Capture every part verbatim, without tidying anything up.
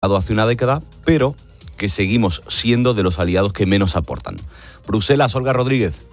hace una década, pero que seguimos siendo de los aliados que menos aportan. Bruselas, Olga Rodríguez.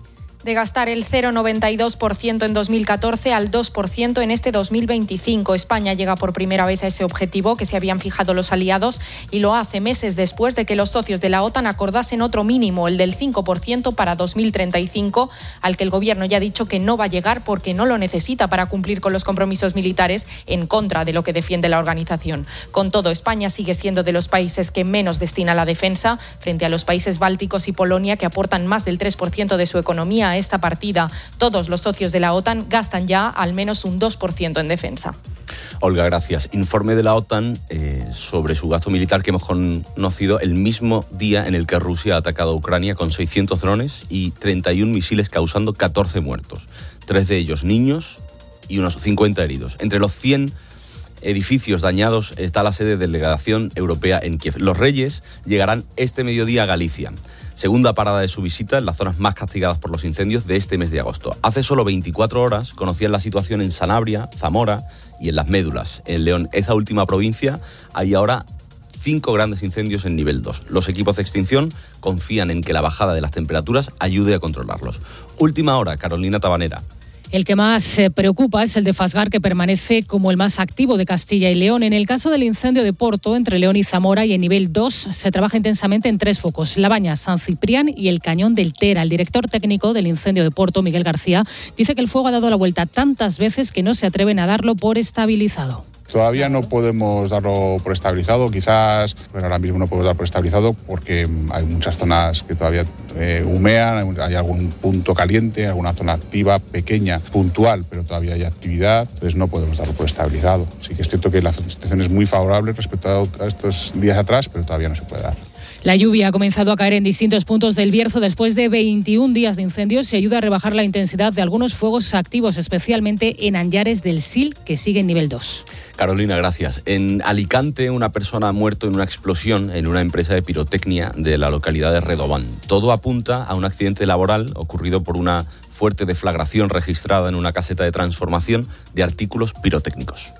De gastar el cero coma noventa y dos por ciento en dos mil catorce al dos por ciento en este dos mil veinticinco. España llega por primera vez a ese objetivo que se habían fijado los aliados y lo hace meses después de que los socios de la OTAN acordasen otro mínimo, el del cinco por ciento para dos mil treinta y cinco, al que el gobierno ya ha dicho que no va a llegar porque no lo necesita para cumplir con los compromisos militares, en contra de lo que defiende la organización. Con todo, España sigue siendo de los países que menos destina a la defensa, frente a los países bálticos y Polonia, que aportan más del tres por ciento de su economía a esta partida. Todos los socios de la OTAN gastan ya al menos un dos por ciento en defensa. Olga, gracias. Informe de la OTAN eh, sobre su gasto militar que hemos conocido el mismo día en el que Rusia ha atacado a Ucrania con seiscientos drones y treinta y un misiles, causando catorce muertos. Tres de ellos niños y unos cincuenta heridos. Entre los cien edificios dañados está la sede de la delegación europea en Kiev. Los Reyes llegarán este mediodía a Galicia. Segunda parada de su visita en las zonas más castigadas por los incendios de este mes de agosto. Hace solo veinticuatro horas conocían la situación en Sanabria, Zamora y en Las Médulas. En León, esa última provincia, hay ahora cinco grandes incendios en nivel dos. Los equipos de extinción confían en que la bajada de las temperaturas ayude a controlarlos. Última hora, Carolina Tabanera. El que más se preocupa es el de Fasgar, que permanece como el más activo de Castilla y León. En el caso del incendio de Porto, entre León y Zamora, y en nivel dos, se trabaja intensamente en tres focos: La Baña, San Ciprián y el Cañón del Tera. El director técnico del incendio de Porto, Miguel García, dice que el fuego ha dado la vuelta tantas veces que no se atreven a darlo por estabilizado. Todavía no podemos darlo por estabilizado, quizás, pero ahora mismo no podemos dar por estabilizado porque hay muchas zonas que todavía eh, humean, hay algún punto caliente, alguna zona activa, pequeña, puntual, pero todavía hay actividad, entonces no podemos darlo por estabilizado. Sí que es cierto que la situación es muy favorable respecto a estos días atrás, pero todavía no se puede dar. La lluvia ha comenzado a caer en distintos puntos del Bierzo después de veintiún días de incendios y ayuda a rebajar la intensidad de algunos fuegos activos, especialmente en Anllares del Sil, que sigue en nivel dos. Carolina, gracias. En Alicante, una persona ha muerto en una explosión en una empresa de pirotecnia de la localidad de Redován. Todo apunta a un accidente laboral ocurrido por una fuerte deflagración registrada en una caseta de transformación de artículos pirotécnicos.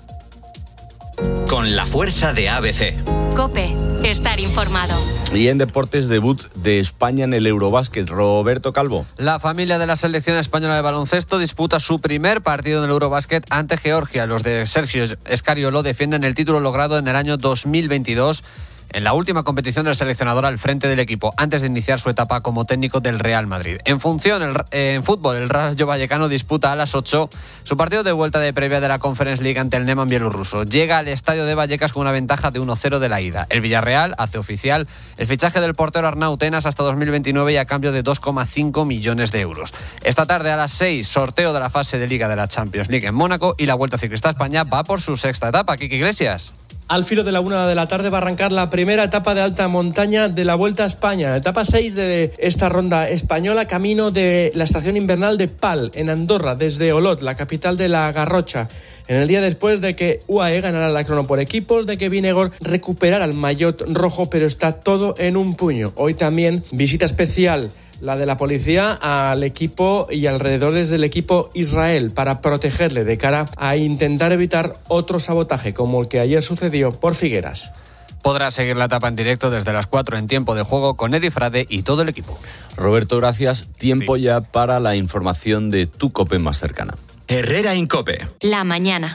Con la fuerza de A B C. COPE, estar informado. Y en deportes, debut de España en el Eurobásquet. Roberto Calvo. La familia de la selección española de baloncesto disputa su primer partido en el Eurobásquet ante Georgia. Los de Sergio Escariolo defienden el título logrado en el año dos mil veintidós. En la última competición del seleccionador al frente del equipo, antes de iniciar su etapa como técnico del Real Madrid. En función, el, eh, en fútbol, el Rayo Vallecano disputa a las ocho su partido de vuelta de previa de la Conference League ante el Neman bielorruso. Llega al estadio de Vallecas con una ventaja de uno cero de la ida. El Villarreal hace oficial el fichaje del portero Arnau Tenas hasta dos mil veintinueve y a cambio de dos coma cinco millones de euros. Esta tarde a las seis, sorteo de la fase de Liga de la Champions League en Mónaco y la Vuelta Ciclista a España va por su sexta etapa. Kiki Iglesias. Al filo de la una de la tarde va a arrancar la primera etapa de alta montaña de la Vuelta a España. Etapa seis de esta ronda española, camino de la estación invernal de Pal, en Andorra, desde Olot, la capital de la Garrocha. En el día después de que U A E ganara la crono por equipos, de que Vinegor recuperara el maillot rojo, pero está todo en un puño. Hoy también visita especial, la de la policía al equipo y alrededores del equipo Israel, para protegerle de cara a intentar evitar otro sabotaje como el que ayer sucedió por Figueras. Podrás seguir la etapa en directo desde las cuatro en Tiempo de Juego con Eddie Frade y todo el equipo. Roberto, gracias. Tiempo sí. ya para la información de tu COPE más cercana. Herrera Incope. La mañana.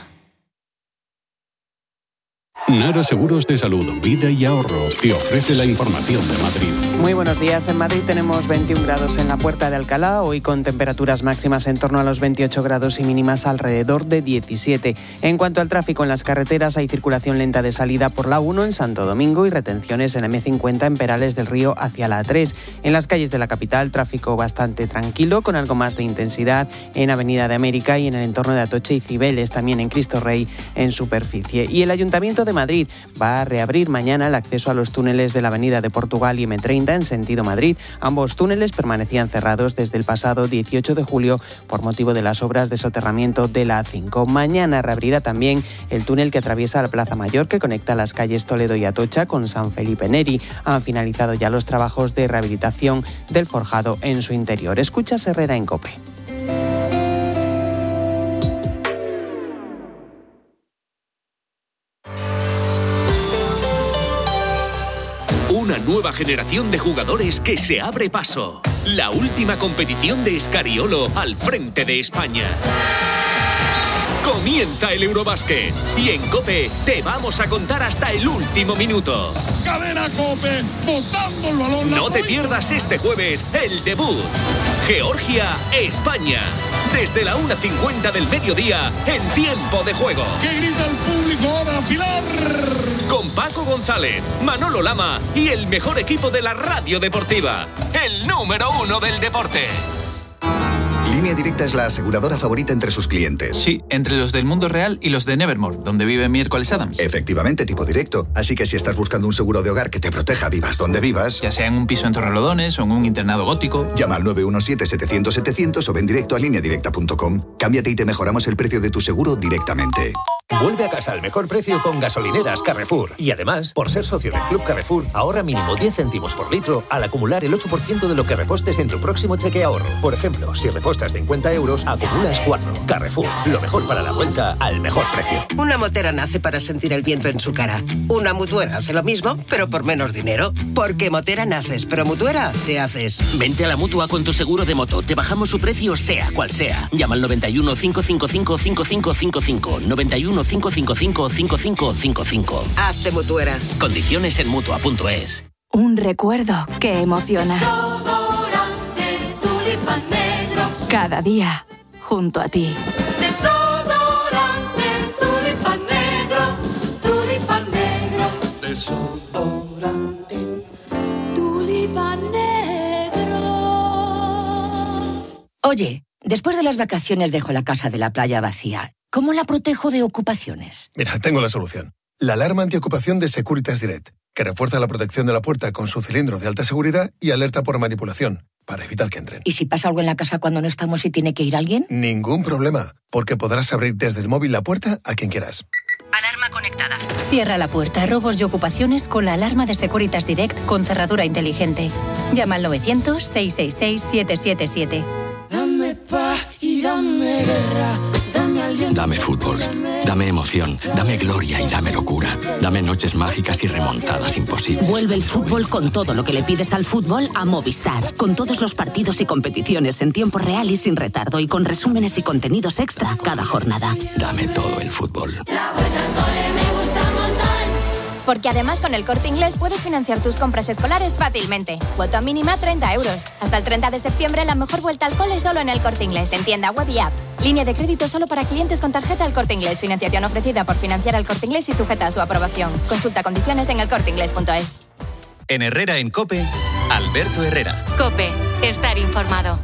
Nara Seguros de Salud, Vida y Ahorro te ofrece la información de Madrid. Muy buenos días. En Madrid tenemos veintiún grados en la Puerta de Alcalá, hoy con temperaturas máximas en torno a los veintiocho grados y mínimas alrededor de diecisiete. En cuanto al tráfico en las carreteras, hay circulación lenta de salida por la uno en Santo Domingo y retenciones en la eme cincuenta en Perales del Río hacia la A tres. En las calles de la capital, tráfico bastante tranquilo, con algo más de intensidad en Avenida de América y en el entorno de Atocha y Cibeles, también en Cristo Rey en superficie. Y el Ayuntamiento de Madrid va a reabrir mañana el acceso a los túneles de la Avenida de Portugal y eme treinta en sentido Madrid. Ambos túneles permanecían cerrados desde el pasado dieciocho de julio por motivo de las obras de soterramiento de la A cinco. Mañana reabrirá también el túnel que atraviesa la Plaza Mayor, que conecta las calles Toledo y Atocha con San Felipe Neri. Han finalizado ya los trabajos de rehabilitación del forjado en su interior. Escuchas Herrera en COPE. nueva generación de jugadores que se abre paso. La última competición de Scariolo al frente de España. Comienza el Eurobásquet y en COPE te vamos a contar hasta el último minuto. Cadena COPE, botando el balón. No te pierdas este jueves el debut. Georgia-España. Desde la una cincuenta del mediodía en tiempo de juego. ¡Que grita el público ahora, Pilar! Con Paco González, Manolo Lama y el mejor equipo de la radio deportiva. El número uno del deporte. Línea Directa es la aseguradora favorita entre sus clientes. Sí, entre los del mundo real y los de Nevermore, donde vive Miércoles Adams. Efectivamente, tipo directo. Así que si estás buscando un seguro de hogar que te proteja vivas donde vivas, ya sea en un piso en Torrelodones o en un internado gótico, llama al nueve uno siete, setecientos, setecientos o ven directo a línea directa punto com. Cámbiate y te mejoramos el precio de tu seguro directamente. Vuelve a casa al mejor precio con gasolineras Carrefour. Y además, por ser socio del Club Carrefour, ahorra mínimo diez céntimos por litro al acumular el ocho por ciento de lo que repostes en tu próximo cheque ahorro. Por ejemplo, si repostas cincuenta euros, acumulas cuatro. Carrefour, lo mejor para la vuelta al mejor precio. Una motera nace para sentir el viento en su cara. Una mutuera hace lo mismo, pero por menos dinero. Porque motera naces, pero mutuera te haces. Vente a la Mutua con tu seguro de moto. Te bajamos su precio sea cual sea. Llama al noventa y uno, cinco cinco cinco, cinco cinco cinco cinco. noventa y uno, cinco cinco cinco, cinco cinco cinco cinco. Hazte mutuera. Condiciones en Mutua punto es. Un recuerdo que emociona. Desodorante Tulipan Negro. Cada día, junto a ti. Desodorante Tulipan Negro. Tulipan Negro. Desodorante Tulipan Negro. Oye, después de las vacaciones dejo la casa de la playa vacía. ¿Cómo la protejo de ocupaciones? Mira, tengo la solución. La alarma antiocupación de Securitas Direct, que refuerza la protección de la puerta con su cilindro de alta seguridad y alerta por manipulación, para evitar que entren. ¿Y si pasa algo en la casa cuando no estamos y tiene que ir alguien? Ningún problema, porque podrás abrir desde el móvil la puerta a quien quieras. Alarma conectada. Cierra la puerta a robos y ocupaciones con la alarma de Securitas Direct con cerradura inteligente. Llama al novecientos, seiscientos sesenta y seis, siete siete siete. Dame paz y dame guerra. Dame aliento. Dame fútbol, dame emoción, dame gloria y dame locura. Dame noches mágicas y remontadas imposibles. Vuelve el fútbol con todo lo que le pides al fútbol a Movistar. Con todos los partidos y competiciones en tiempo real y sin retardo y con resúmenes y contenidos extra cada jornada. Dame todo el fútbol. La vuelta al cole me gusta un montón. Porque además con el Corte Inglés puedes financiar tus compras escolares fácilmente. Cuota mínima treinta euros. Hasta el treinta de septiembre la mejor vuelta al cole solo en el Corte Inglés, en tienda web y app. Línea de crédito solo para clientes con tarjeta El Corte Inglés. Financiación ofrecida por Financiar al Corte Inglés y sujeta a su aprobación. Consulta condiciones en el corte inglés punto es. En Herrera en COPE, Alberto Herrera. COPE, estar informado.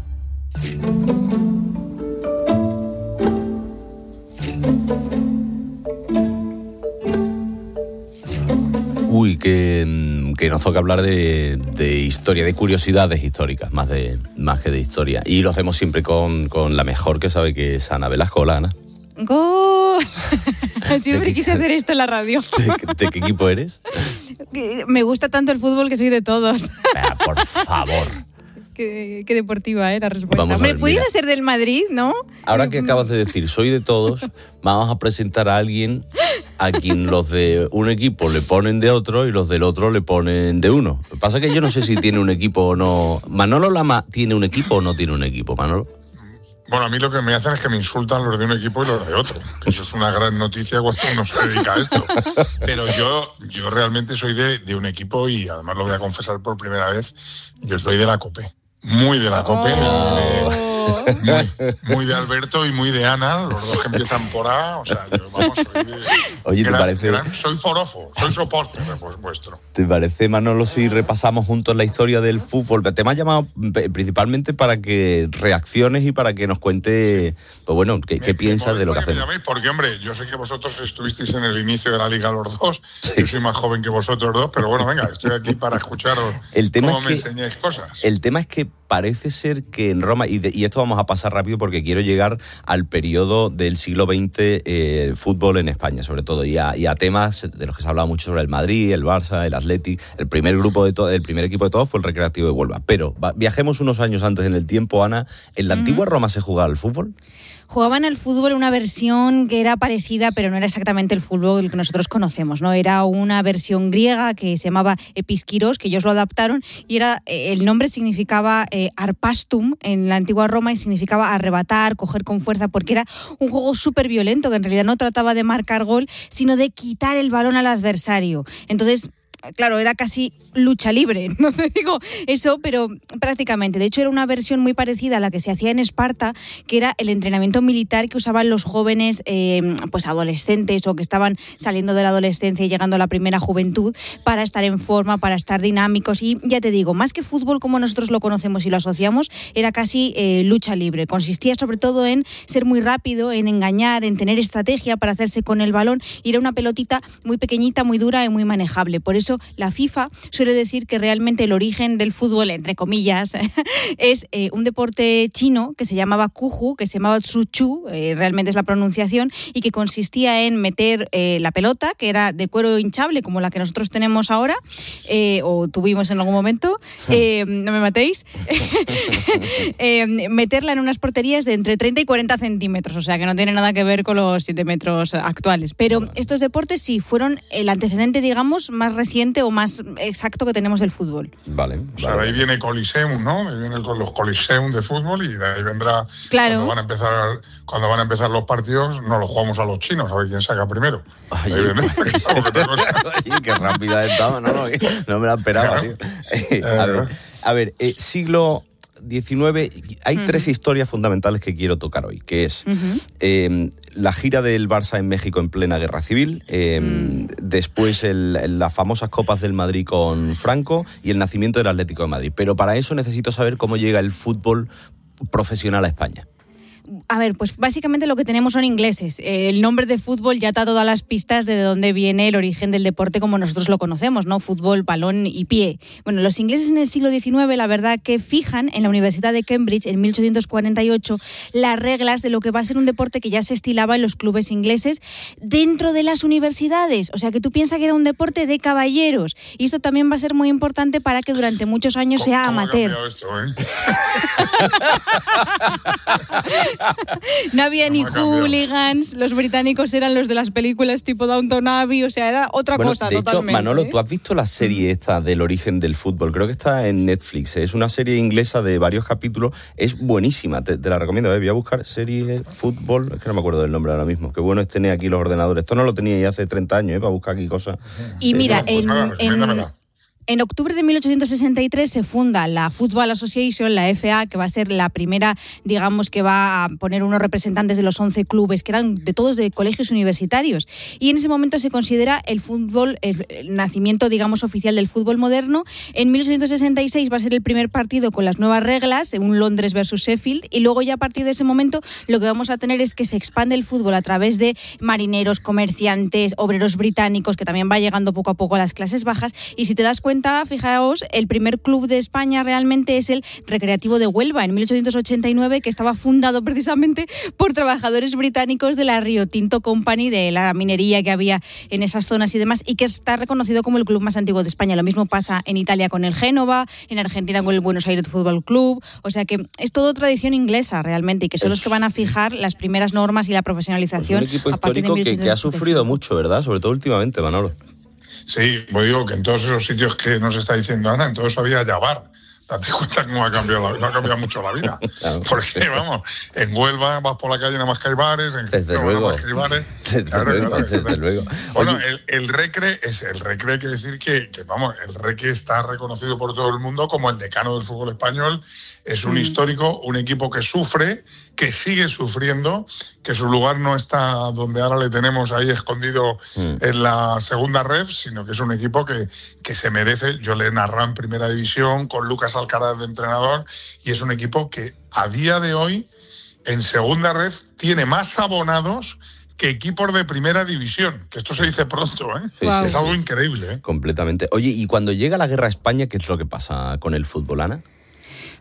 Uy, que, que nos toca hablar de, de historia, de curiosidades históricas, más, de, más que de historia. Y lo hacemos siempre con, con la mejor que sabe, que es Ana Velasco. Hola, Ana. ¡Gol! Siempre quise hacer esto en la radio. ¿De, de qué equipo eres? Me gusta tanto el fútbol que soy de todos. Ah, por favor. Qué, qué deportiva, ¿eh? La respuesta. Vamos a ver, Me pudiera mira. ser del Madrid, ¿no? Ahora que acabas de decir, soy de todos, vamos a presentar a alguien a quien los de un equipo le ponen de otro y los del otro le ponen de uno. Lo que pasa es que yo no sé si tiene un equipo o no. ¿Manolo Lama tiene un equipo o no tiene un equipo, Manolo? Bueno, a mí lo que me hacen es que me insultan los de un equipo y los de otro. Eso es una gran noticia cuando uno se dedica a esto. Pero yo, yo realmente soy de, de un equipo y además lo voy a confesar por primera vez, yo soy de la COPE. Muy de la COPE, oh. de, muy, muy de Alberto y muy de Ana, los dos que empiezan por A, o sea, yo, vamos, soy de, Oye, ¿te gran, parece? Gran, soy forofo, soy soporte pues, vuestro. ¿Te parece, Manolo, si repasamos juntos la historia del fútbol? Te me has llamado principalmente para que reacciones y para que nos cuente, pues bueno, qué, qué piensas de lo que hacemos. Me porque, hombre, yo sé que vosotros estuvisteis en el inicio de la Liga los dos, sí. Yo soy más joven que vosotros dos, pero bueno, venga, estoy aquí para escucharos el tema cómo es me que, enseñáis cosas. El tema es que parece ser que en Roma, y, de, y esto vamos a pasar rápido porque quiero llegar al periodo del siglo veinte, eh, fútbol en España sobre todo, y a, y a temas de los que se ha hablado mucho sobre el Madrid, el Barça, el Athletic. El primer grupo de to- el primer equipo de todos fue el Recreativo de Huelva. Pero va, viajemos unos años antes en el tiempo, Ana. ¿En la uh-huh. antigua Roma se jugaba el fútbol? jugaban al fútbol una versión que era parecida, pero no era exactamente el fútbol que nosotros conocemos, ¿no? Era una versión griega que se llamaba Episkiros, que ellos lo adaptaron, y era el nombre significaba eh, arpastum en la antigua Roma y significaba arrebatar, coger con fuerza, porque era un juego súper violento que en realidad no trataba de marcar gol, sino de quitar el balón al adversario. Entonces, claro, era casi lucha libre, no te digo eso, pero prácticamente. De hecho, era una versión muy parecida a la que se hacía en Esparta, que era el entrenamiento militar que usaban los jóvenes eh, pues adolescentes o que estaban saliendo de la adolescencia y llegando a la primera juventud para estar en forma, para estar dinámicos. Y ya te digo, más que fútbol como nosotros lo conocemos y lo asociamos, era casi eh, lucha libre. Consistía sobre todo en ser muy rápido, en engañar, en tener estrategia para hacerse con el balón, y era una pelotita muy pequeñita, muy dura y muy manejable. Por eso la FIFA suele decir que realmente el origen del fútbol, entre comillas, es eh, un deporte chino que se llamaba Kuju, que se llamaba Tsuchu, eh, realmente es la pronunciación, y que consistía en meter eh, la pelota, que era de cuero hinchable, como la que nosotros tenemos ahora, eh, o tuvimos en algún momento, eh, no me matéis, eh, meterla en unas porterías de entre treinta y cuarenta centímetros, o sea que no tiene nada que ver con los siete metros actuales. Pero estos deportes sí fueron el antecedente, digamos, más reciente o más exacto que tenemos del fútbol. Vale. O sea, de ahí viene Coliseum, ¿no? Ahí vienen los Coliseum de fútbol, y de ahí vendrá claro. cuando van a empezar cuando van a empezar los partidos, no los jugamos a los chinos, a ver quién saca primero. Ay, ahí vendrá, Oye, qué rápida estaba, no, no, no me la esperaba, tío. a ver, a ver eh, siglo diecinueve, hay uh-huh. tres historias fundamentales que quiero tocar hoy, que es uh-huh. eh, la gira del Barça en México en plena guerra civil, eh, uh-huh. después el, las famosas Copas del Madrid con Franco y el nacimiento del Atlético de Madrid. Pero para eso necesito saber cómo llega el fútbol profesional a España. A ver, pues básicamente lo que tenemos son ingleses. El nombre de fútbol ya da todas las pistas de dónde viene el origen del deporte como nosotros lo conocemos, ¿no? Fútbol, balón y pie. Bueno, los ingleses en el siglo diecinueve, la verdad que fijan en la Universidad de Cambridge en mil ochocientos cuarenta y ocho las reglas de lo que va a ser un deporte que ya se estilaba en los clubes ingleses dentro de las universidades. O sea, que tú piensas que era un deporte de caballeros. Y esto también va a ser muy importante para que durante muchos años sea amateur. ¿Cómo ha cambiado esto, eh? No había ni hooligans, los británicos eran los de las películas tipo Downton Abbey, o sea, era otra bueno, cosa de totalmente. hecho, Manolo, ¿tú has visto la serie esta del origen del fútbol? Creo que está en Netflix, es una serie inglesa de varios capítulos, es buenísima, te, te la recomiendo, ¿eh? Voy a buscar serie fútbol, es que no me acuerdo del nombre ahora mismo, qué bueno es tener aquí los ordenadores, esto no lo tenía ya hace treinta años, ¿eh? Para buscar aquí cosas. Y eh, mira, no, en... Nada, en... En octubre de mil ochocientos sesenta y tres se funda la Football Association, la F A, que va a ser la primera, digamos, que va a poner unos representantes de los once clubes, que eran de todos de colegios universitarios. Y en ese momento se considera el fútbol, el, el nacimiento, digamos, oficial del fútbol moderno. En mil ochocientos sesenta y seis va a ser el primer partido con las nuevas reglas, un Londres versus Sheffield, y luego ya a partir de ese momento lo que vamos a tener es que se expande el fútbol a través de marineros, comerciantes, obreros británicos, que también va llegando poco a poco a las clases bajas. Y si te das cuenta, fijaos, el primer club de España realmente es el Recreativo de Huelva, en mil ochocientos ochenta y nueve, que estaba fundado precisamente por trabajadores británicos de la Rio Tinto Company, de la minería que había en esas zonas y demás, y que está reconocido como el club más antiguo de España. Lo mismo pasa en Italia con el Génova, en Argentina con el Buenos Aires Fútbol Club, o sea que es todo tradición inglesa realmente, y que son es... los que van a fijar las primeras normas y la profesionalización. Es un equipo histórico que, que ha sufrido mucho, ¿verdad? Sobre todo últimamente, Manolo. Sí, pues digo que en todos esos sitios que nos está diciendo Ana, en todo eso había Yabar. Date cuenta cómo ha cambiado, la, no ha cambiado mucho la vida. Claro, porque, sí. vamos, en Huelva vas por la calle nada más que hay bares, en desde luego. Nada más que hay bares. Desde, claro, luego, claro, desde claro. luego. Bueno, el, el Recre, es, el Recre hay que decir que, que, vamos, el Recre está reconocido por todo el mundo como el decano del fútbol español. Es un mm. histórico, un equipo que sufre, que sigue sufriendo, que su lugar no está donde ahora le tenemos ahí escondido mm. en la segunda ref, sino que es un equipo que, que se merece. Yo le narré en primera división con Lucas Alcaraz de entrenador, y es un equipo que a día de hoy en segunda red tiene más abonados que equipos de primera división, que esto se dice pronto, ¿eh? Sí, wow. Es sí, algo sí. increíble, ¿eh? Completamente. Oye, y cuando llega la guerra a España, ¿qué es lo que pasa con el fútbol, Ana?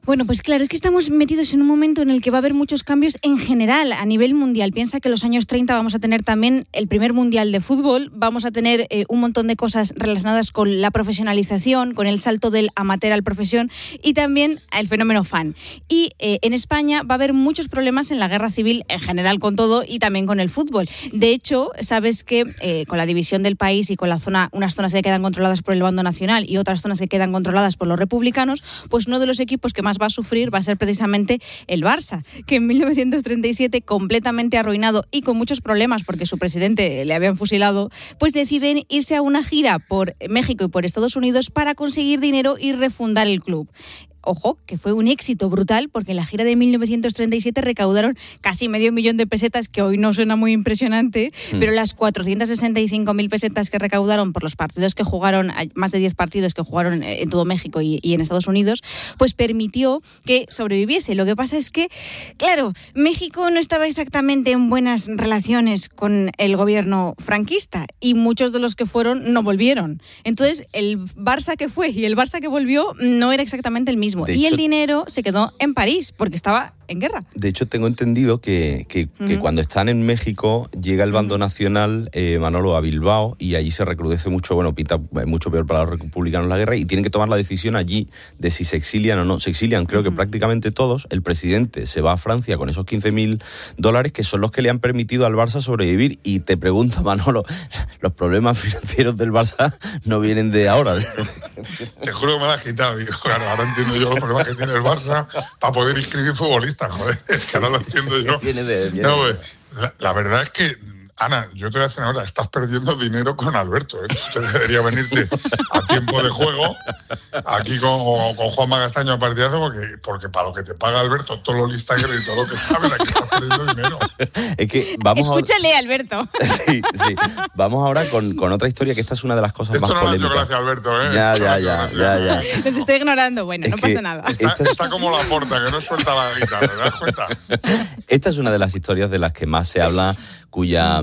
Bueno, pues claro, es que estamos metidos en un momento en el que va a haber muchos cambios en general, a nivel mundial. Piensa que en los años treinta vamos a tener también el primer mundial de fútbol, vamos a tener eh, un montón de cosas relacionadas con la profesionalización, con el salto del amateur al profesión y también el fenómeno fan. Y eh, en España va a haber muchos problemas en la guerra civil en general con todo y también con el fútbol. De hecho, sabes que eh, con la división del país y con la zona, unas zonas que quedan controladas por el bando nacional y otras zonas que quedan controladas por los republicanos, pues uno de los equipos que más va a sufrir va a ser precisamente el Barça, que en mil novecientos treinta y siete, completamente arruinado y con muchos problemas porque su presidente le habían fusilado, pues deciden irse a una gira por México y por Estados Unidos para conseguir dinero y refundar el club. Ojo, que fue un éxito brutal porque en la gira de mil novecientos treinta y siete recaudaron casi medio millón de pesetas, que hoy no suena muy impresionante, sí. Pero las cuatrocientas sesenta y cinco mil pesetas que recaudaron por los partidos que jugaron, más de diez partidos que jugaron en todo México y, y en Estados Unidos, pues permitió que sobreviviese. Lo que pasa es que, claro, México no estaba exactamente en buenas relaciones con el gobierno franquista y muchos de los que fueron no volvieron. Entonces, el Barça que fue y el Barça que volvió no era exactamente el mismo. De y hecho, el dinero se quedó en París porque estaba en guerra. De hecho, tengo entendido que, que, uh-huh. que cuando están en México llega el bando uh-huh. nacional, eh, Manolo, a Bilbao, y allí se recrudece mucho, bueno, pinta mucho peor para los republicanos la guerra, y tienen que tomar la decisión allí de si se exilian o no. Se exilian, creo uh-huh. que prácticamente todos. El presidente se va a Francia con esos quince mil dólares, que son los que le han permitido al Barça sobrevivir. Y te pregunto, Manolo, los problemas financieros del Barça no vienen de ahora. Te juro que me la has quitado. Claro, ahora entiendo yo los problemas que tiene el Barça para poder inscribir futbolistas. Joder, es que ahora lo entiendo yo. Viene de, viene no, pues, la, la verdad es que, Ana, yo te voy a decir ahora, estás perdiendo dinero con Alberto, ¿eh? Usted debería venirte a tiempo de juego aquí con, con Juanma Castaño a partidazo, porque, porque para lo que te paga Alberto, todo lo listaguero y todo lo que sabes, aquí estás perdiendo dinero. Es que vamos Escúchale, a... Alberto. Sí, sí. Vamos ahora con, con otra historia, que esta es una de las cosas Esto más no polémicas. Esto no gracias, Alberto, ¿eh? Ya, ya, ya, ya, ya. Nos estoy ignorando, bueno, es no pasa nada. Está, es... está como la porta, que no suelta la guitarra, ¿te das cuenta? Esta es una de las historias de las que más se habla, cuya...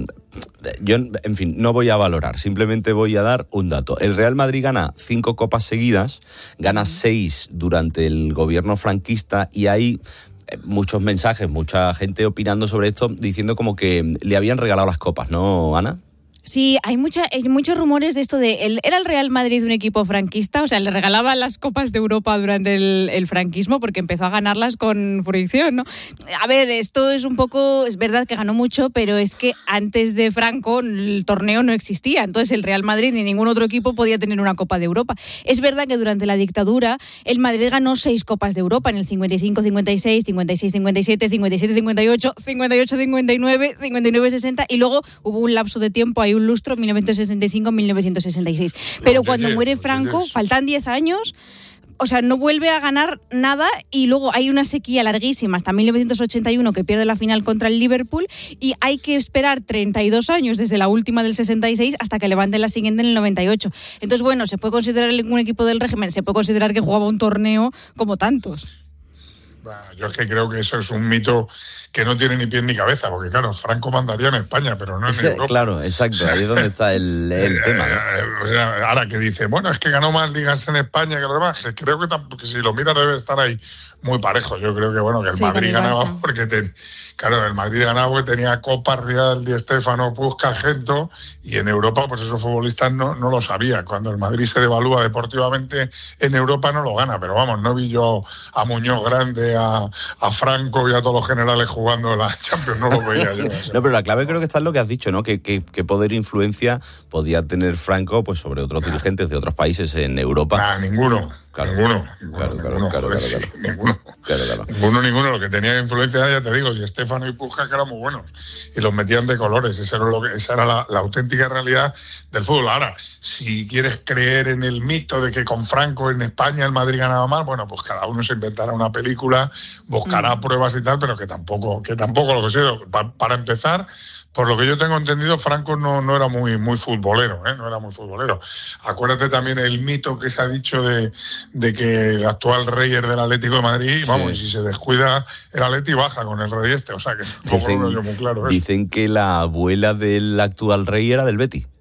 Yo, en fin, no voy a valorar, simplemente voy a dar un dato. El Real Madrid gana cinco copas seguidas, gana seis durante el gobierno franquista, y hay muchos mensajes, mucha gente opinando sobre esto, diciendo como que le habían regalado las copas, ¿no, Ana? Sí, hay, mucha, hay muchos rumores de esto de... El, ¿Era el Real Madrid un equipo franquista? O sea, le regalaban las Copas de Europa durante el, el franquismo porque empezó a ganarlas con fruición, ¿no? A ver, esto es un poco... Es verdad que ganó mucho, pero es que antes de Franco el torneo no existía. Entonces el Real Madrid ni ningún otro equipo podía tener una Copa de Europa. Es verdad que durante la dictadura el Madrid ganó seis Copas de Europa en el cincuenta y cinco cincuenta y seis, cincuenta y seis cincuenta y siete, cincuenta y siete cincuenta y ocho, cincuenta y ocho cincuenta y nueve, cincuenta y nueve sesenta, y luego hubo un lapso de tiempo ahí, un lustro, mil novecientos sesenta y cinco mil novecientos sesenta y seis. Pero cuando muere Franco, faltan diez años, o sea, no vuelve a ganar nada, y luego hay una sequía larguísima hasta mil novecientos ochenta y uno, que pierde la final contra el Liverpool, y hay que esperar treinta y dos años desde la última del sesenta y seis hasta que levanten la siguiente en el noventa y ocho. Entonces, bueno, se puede considerar un equipo del régimen, se puede considerar que jugaba un torneo como tantos. Bueno, yo es que creo que eso es un mito que no tiene ni pie ni cabeza, porque claro, Franco mandaría en España, pero no en sí, Europa. Claro, exacto, ahí es donde está el, el tema, ¿no? Ahora que dice, bueno, es que ganó más ligas en España que los demás, que creo que, tampoco, que si lo miras debe estar ahí muy parejo. Yo creo que bueno, que el sí, Madrid ganaba porque te, claro, el Madrid ganaba porque tenía Copa, Real, Di Stéfano, Puskas, Gento, y en Europa pues esos futbolistas no, no lo sabía. Cuando el Madrid se devalúa deportivamente en Europa no lo gana, pero vamos, no vi yo a Muñoz Grande, a, a Franco y a todos los generales jugando la Champions, no lo veía yo. O sea. No, pero la clave creo que está en lo que has dicho, ¿no? Que, que, que poder e influencia podía tener Franco pues sobre otros claro. dirigentes de otros países en Europa. Ah, ninguno. Claro, ninguno, claro, ninguno, claro, ninguno, claro, joder, claro, sí, claro. ninguno, claro, claro. ninguno, ninguno, lo que tenía influencia, ya te digo, y Stéfano y Puskas, que eran muy buenos, y los metían de colores, esa era, lo que, esa era la, la auténtica realidad del fútbol. Ahora, si quieres creer en el mito de que con Franco en España el Madrid ganaba mal, bueno, pues cada uno se inventará una película, buscará mm. pruebas y tal, pero que tampoco, que tampoco lo considero. Pa, para empezar, por lo que yo tengo entendido, Franco no, no era muy, muy futbolero, ¿eh? no era muy futbolero. Acuérdate también el mito que se ha dicho de, de que el actual rey es del Atlético de Madrid, vamos, sí. y si se descuida el Atleti baja con el rey este, o sea que tampoco lo veo muy claro. ¿eh? Dicen que la abuela del actual rey era del Betis.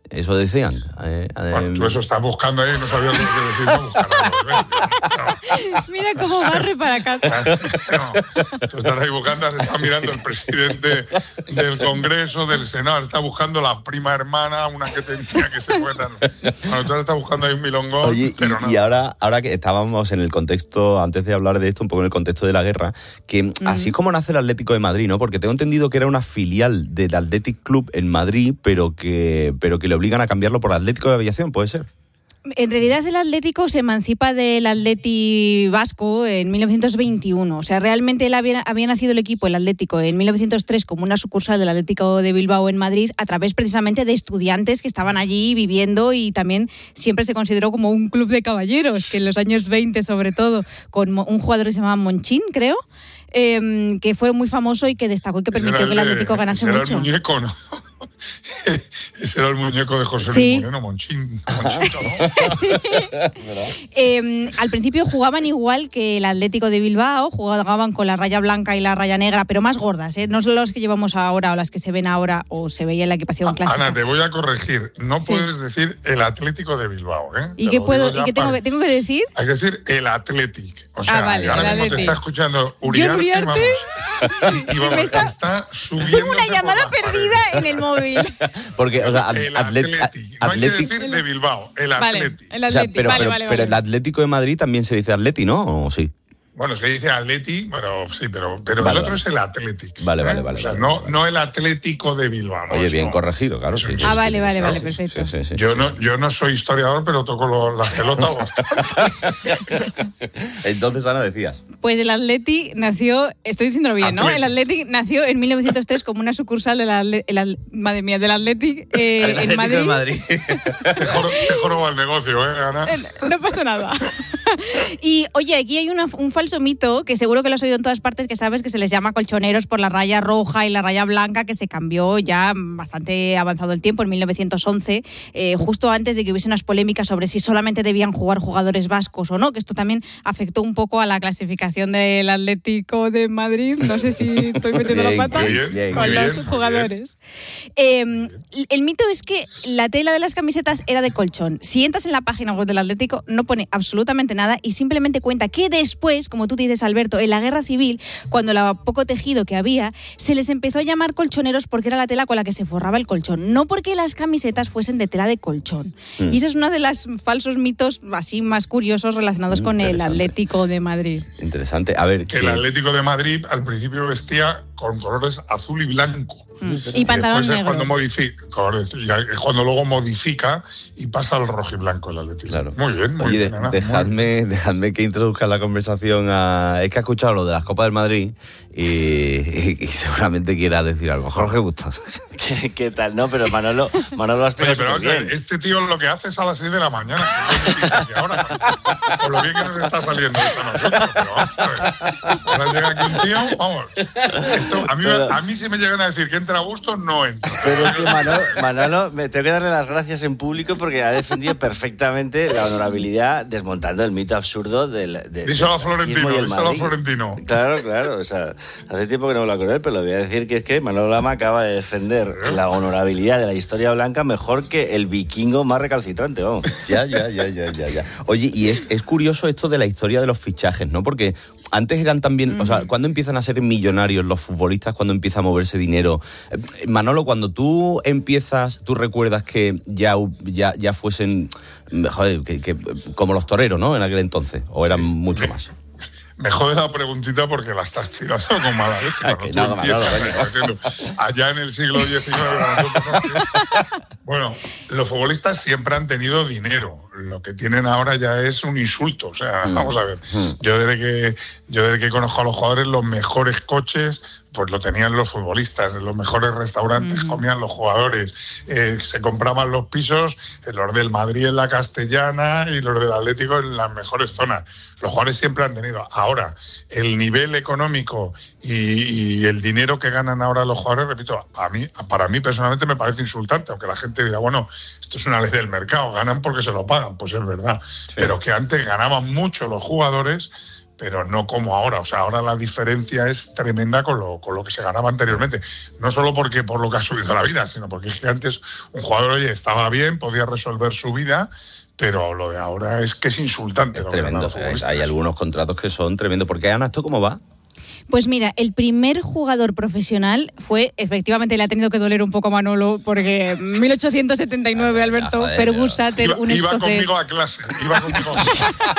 eso decían. Eh, bueno, eh, tú eso estás buscando ahí, no sabías lo que decir, no, buscar algo, Mira cómo barre para casa. No, tú estás ahí buscando, has estado mirando el presidente del Congreso, del Senado, está buscando la prima hermana, una que tenía que se fue tan... Bueno, tú estás buscando ahí un milongón. Oye, pero y, no. y ahora, ahora que estábamos en el contexto, antes de hablar de esto, un poco en el contexto de la guerra, que mm. así como nace el Atlético de Madrid, ¿no? Porque tengo entendido que era una filial del Athletic Club en Madrid, pero que, pero que le obligan a cambiarlo por Atlético de Aviación, ¿puede ser? En realidad el Atlético se emancipa del Atleti vasco en mil novecientos veintiuno. O sea, realmente él había, había nacido el equipo, el Atlético, en mil novecientos tres como una sucursal del Atlético de Bilbao en Madrid, a través precisamente de estudiantes que estaban allí viviendo, y también siempre se consideró como un club de caballeros, que en los años veinte sobre todo, con un jugador que se llamaba Monchín, creo, eh, que fue muy famoso y que destacó y que permitió que el Atlético ganase ese mucho. Era el muñeco, ¿no? Ese era el muñeco de José sí. Luis Moreno, Monchín, Monchito, ¿no? Sí. eh, al principio jugaban igual que el Atlético de Bilbao, jugaban con la raya blanca y la raya negra, pero más gordas, ¿eh? No son las que llevamos ahora o las que se ven ahora o se veía en la equipación clásica. Ana, te voy a corregir, no sí. puedes decir el Atlético de Bilbao, ¿eh? ¿Y qué puedo? ¿Y qué tengo que, tengo que decir? Hay que decir el Athletic. O sea, ah, vale, ahora mismo te está escuchando Uriarte, Uriarte? vamos, y, y vamos, me está, está subiendo. Tengo una llamada perdida en el móvil. Porque, o sea, el Athletic, Athletic. No hay que decir de Bilbao, el vale, Athletic. El Athletic. O sea, pero, vale, pero, vale, pero vale. el Atlético de Madrid también se dice Atleti, ¿no? ¿O sí? Bueno, se dice Atleti, pero sí, pero, pero vale, el otro vale. es el Athletic. Vale, ¿eh? vale, vale. O sea, vale, no, vale. no el Atlético de Bilbao. ¿no? Oye, bien no. corregido, claro. Sí, ah, sí, vale, sí, vale, sí, vale, sí, perfecto. Sí, sí, sí. Yo, no, yo no soy historiador, pero toco lo, las pelotas bastante. Entonces, Ana, decías. Pues el Atleti nació, estoy diciéndolo bien, ¿no? Atleti. El Atleti nació en mil novecientos tres como una sucursal del Atle, el, madre mía, del Atleti eh, El en Atlético Madrid. de Madrid. Te joro, te joro al negocio, ¿eh, Ana? Eh, No pasa nada. Y oye, aquí hay una, un falso mito que seguro que lo has oído en todas partes, que sabes que se les llama colchoneros por la raya roja y la raya blanca, que se cambió ya bastante avanzado el tiempo, en mil novecientos once, eh, justo antes de que hubiese unas polémicas sobre si solamente debían jugar jugadores vascos o no, que esto también afectó un poco a la clasificación del Atlético de Madrid. No sé si estoy metiendo Bien, la pata bien, bien, con bien, los bien. jugadores. Eh, el mito es que la tela de las camisetas era de colchón. Si entras en la página web del Atlético, no pone absolutamente nada y simplemente cuenta que después, como tú dices, Alberto, en la guerra civil, cuando la poco tejido que había, se les empezó a llamar colchoneros porque era la tela con la que se forraba el colchón, no porque las camisetas fuesen de tela de colchón. Mm. Y ese es uno de los falsos mitos así más curiosos relacionados con el Atlético de Madrid. Interesante. A ver, que ¿qué? el Atlético de Madrid al principio vestía con colores azul y blanco. Mm. Y pantalón negro. Es cuando, modifica, cuando luego modifica y pasa al rojo y blanco el Atlético. Claro. Muy bien, muy Oye, bien. de, Ana, dejadme, muy dejadme que introduzca la conversación a... Es que ha escuchado lo de las Copas del Madrid y, y, y seguramente quiera decir algo. Jorge Bustos. ¿Qué, ¿Qué tal? No, pero Manolo, Manolo has Oye, pero explicado vamos a ver, bien. este tío lo que hace es a las seis de la mañana. Que ahora, por lo bien que nos está saliendo esto a nosotros. Pero vamos a ver. Ahora llega aquí un tío, vamos. Esto, a, mí, Pero, a mí si me llegan a decir que entra a gusto, no entra. Pero es que Manolo, Manolo, me tengo que darle las gracias en público porque ha defendido perfectamente la honorabilidad desmontando el mito absurdo del... De, díselo a del Florentino, y el díselo a Madrid. Florentino. Claro, claro. O sea, hace tiempo que no hablo con él, pero le voy a decir que es que Manolo Lama acaba de defender la honorabilidad de la historia blanca mejor que el vikingo más recalcitrante, vamos. Ya, ya, ya, ya, ya, ya. Oye, y es, es curioso esto de la historia de los fichajes, ¿no? Porque antes eran también, uh-huh. o sea, ¿cuándo empiezan a ser millonarios los futbolistas? ¿Cuándo empieza a moverse dinero? Manolo, cuando tú empiezas, tú recuerdas que ya, ya, ya fuesen, joder, que, que, como los toreros, ¿no? En aquel entonces, o eran sí. mucho más. Me jode la preguntita porque la estás tirando con mala leche. Ah, que no, Manolo, allá en el siglo diecinueve. Bueno, los futbolistas siempre han tenido dinero. Lo que tienen ahora ya es un insulto. O sea, mm. vamos a ver. Mm. Yo desde que yo desde que conozco a los jugadores, los mejores coches pues lo tenían los futbolistas, en los mejores restaurantes mm. comían los jugadores, eh, se compraban los pisos, los del Madrid en la Castellana y los del Atlético en las mejores zonas. Los jugadores siempre han tenido. Ahora, el nivel económico y, y el dinero que ganan ahora los jugadores, repito, a mí, para mí personalmente me parece insultante, aunque la gente dirá, bueno, esto es una ley del mercado, ganan porque se lo pagan, pues es verdad. Sí. Pero que antes ganaban mucho los jugadores, pero no como ahora. O sea, ahora la diferencia es tremenda con lo, con lo que se ganaba anteriormente. No solo porque por lo que ha subido la vida, sino porque es que antes un jugador, oye, estaba bien, podía resolver su vida, pero lo de ahora es que es insultante. Es tremendo, o sea, es, hay algunos contratos que son tremendos. Porque, Ana, ¿esto cómo va? Pues mira, el primer jugador profesional fue, efectivamente le ha tenido que doler un poco a Manolo, porque en mil ochocientos setenta y nueve, Alberto Fergus Sater, un iba escocés... conmigo a clase, iba conmigo a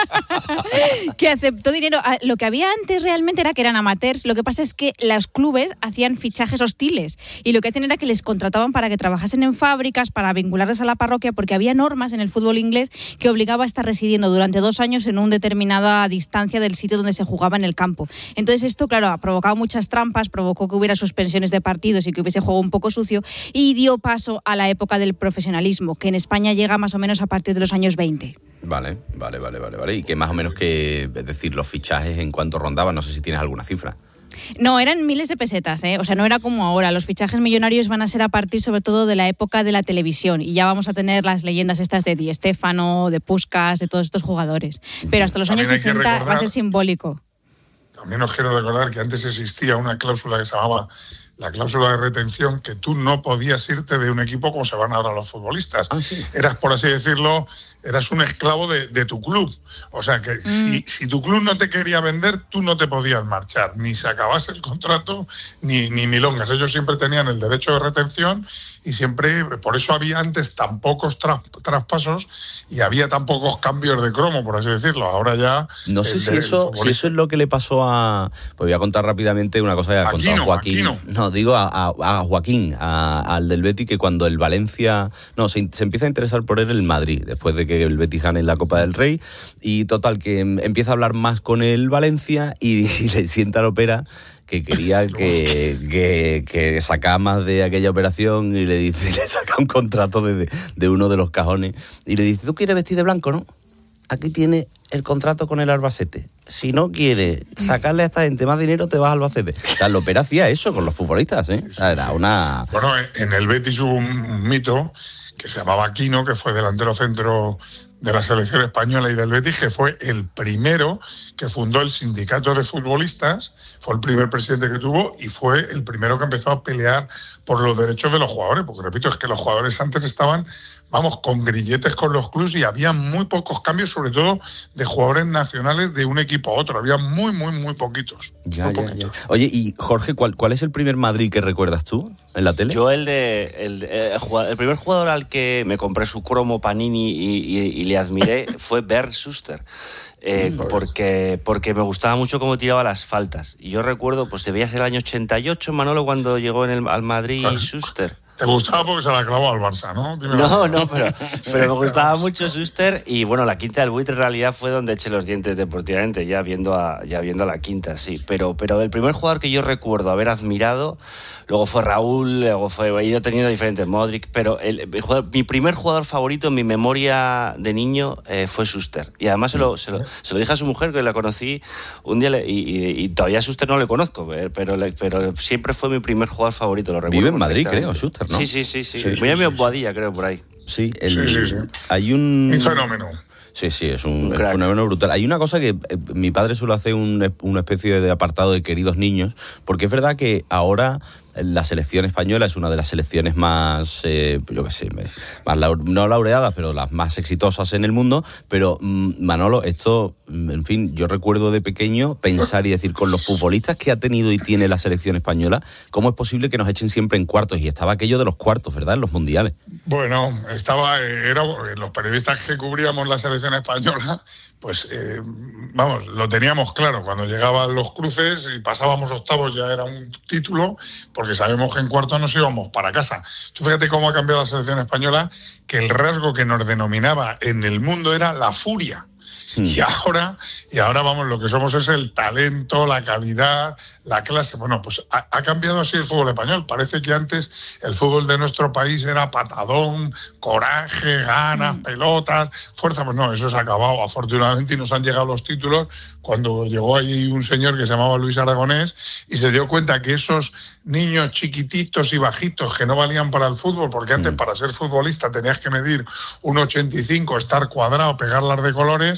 clase. que aceptó dinero. Lo que había antes realmente era que eran amateurs, lo que pasa es que los clubes hacían fichajes hostiles y lo que hacían era que les contrataban para que trabajasen en fábricas, para vincularles a la parroquia, porque había normas en el fútbol inglés que obligaba a estar residiendo durante dos años en una determinada distancia del sitio donde se jugaba en el campo. Entonces esto, claro, ha provocado muchas trampas, provocó que hubiera suspensiones de partidos y que hubiese juego un poco sucio y dio paso a la época del profesionalismo, que en España llega más o menos a partir de los años veinte. Vale, vale, vale, vale, vale. Y que más o menos que, es decir, los fichajes en cuánto rondaban, no sé si tienes alguna cifra. No, eran miles de pesetas, ¿eh? O sea, no era como ahora. Los fichajes millonarios van a ser a partir sobre todo de la época de la televisión y ya vamos a tener las leyendas estas de Di Stéfano, de Puskás, de todos estos jugadores. Pero hasta los años sesenta recordar... va a ser simbólico. También os quiero recordar que antes existía una cláusula que se llamaba la cláusula de retención, que tú no podías irte de un equipo como se van ahora los futbolistas. Ah, sí. Eras, por así decirlo, eras un esclavo de, de tu club. O sea que mm. si, si tu club no te quería vender, tú no te podías marchar. Ni se acabase el contrato, ni, ni milongas. Ellos siempre tenían el derecho de retención y siempre, por eso había antes tan pocos tras, traspasos y había tan pocos cambios de cromo, por así decirlo. Ahora ya... No sé si eso, si eso es lo que le pasó a... Pues voy a contar rápidamente una cosa que ha contado Joaquín. Aquino. No, digo a, a, a Joaquín, a, al del Betis, que cuando el Valencia... No, se, se empieza a interesar por él el Madrid, después de que el Betis gane la Copa del Rey, y total, que empieza a hablar más con el Valencia y, y le sienta la opera que quería que, que, que sacara más de aquella operación y le dice, le saca un contrato de, de uno de los cajones y le dice, ¿tú quieres vestir de blanco, no? Aquí tiene el contrato con el Albacete. Si no quiere sacarle a esta gente más dinero, te vas al Albacete. O sea, Lopera hacía eso con los futbolistas, ¿eh? O sea, era una... Bueno, en el Betis hubo un mito que se llamaba Aquino, que fue delantero centro de la selección española y del Betis, que fue el primero que fundó el sindicato de futbolistas, fue el primer presidente que tuvo y fue el primero que empezó a pelear por los derechos de los jugadores, porque repito, es que los jugadores antes estaban, vamos, con grilletes con los clubs y había muy pocos cambios, sobre todo de jugadores nacionales de un equipo a otro, había muy, muy, muy poquitos. Ya, muy ya, poquitos. ya. Oye, y Jorge, ¿cuál, ¿cuál es el primer Madrid que recuerdas tú en la tele? Yo el de el, el, el primer jugador al que me compré su cromo Panini y, y, y le admiré fue Bernd Schuster. Eh, porque, porque me gustaba mucho cómo tiraba las faltas. Y yo recuerdo, pues debía ser el año ochenta y ocho, Manolo, cuando llegó en el, al Madrid claro. Schuster. Te gustaba porque se la clavó al Barça, ¿no? Dime no, no, pero, pero me gustaba mucho Schuster y bueno, la quinta del buitre en realidad fue donde eché los dientes deportivamente, ya viendo a, ya viendo a la quinta, sí. Pero, pero el primer jugador que yo recuerdo haber admirado, luego fue Raúl, luego fue, he ido teniendo diferentes, Modric, pero el, el jugador, mi primer jugador favorito en mi memoria de niño eh, fue Schuster. Y además se lo, se, lo, se lo dije a su mujer, que la conocí un día, le, y, y, y todavía a Schuster no le conozco, eh, pero, pero siempre fue mi primer jugador favorito, lo recuerdo. Vive en Madrid, creo, Schuster, ¿no? Sí, sí, sí, sí. sí, sí Muy sí, a mi Boadilla, creo, por ahí. Sí, el, sí, sí, sí. Hay un... Un fenómeno. Sí, sí, es un, un fenómeno brutal. Hay una cosa que eh, mi padre suele hacer un, una especie de apartado de queridos niños, porque es verdad que ahora la selección española es una de las selecciones más, eh, yo qué sé, más no laureadas, pero las más exitosas en el mundo. Pero Manolo, esto, en fin, yo recuerdo de pequeño pensar y decir, con los futbolistas que ha tenido y tiene la selección española, ¿cómo es posible que nos echen siempre en cuartos? Y estaba aquello de los cuartos, ¿verdad?, en los mundiales. Bueno, estaba, era, los periodistas que cubríamos la selección española, pues, eh, vamos, lo teníamos claro. Cuando llegaban los cruces y pasábamos octavos ya era un título, porque sabemos que en cuartos nos íbamos para casa. Tú fíjate cómo ha cambiado la selección española, que el rasgo que nos denominaba en el mundo era la furia. Sí. Y ahora, y ahora vamos, lo que somos es el talento, la calidad, la clase. Bueno, pues ha, ha cambiado así el fútbol español. Parece que antes el fútbol de nuestro país era patadón, coraje, ganas, mm. pelotas, fuerza. Pues no, eso se ha acabado afortunadamente y nos han llegado los títulos cuando llegó ahí un señor que se llamaba Luis Aragonés y se dio cuenta que esos niños chiquititos y bajitos que no valían para el fútbol, porque antes mm. para ser futbolista tenías que medir uno ochenta y cinco, estar cuadrado, pegarlas de colores.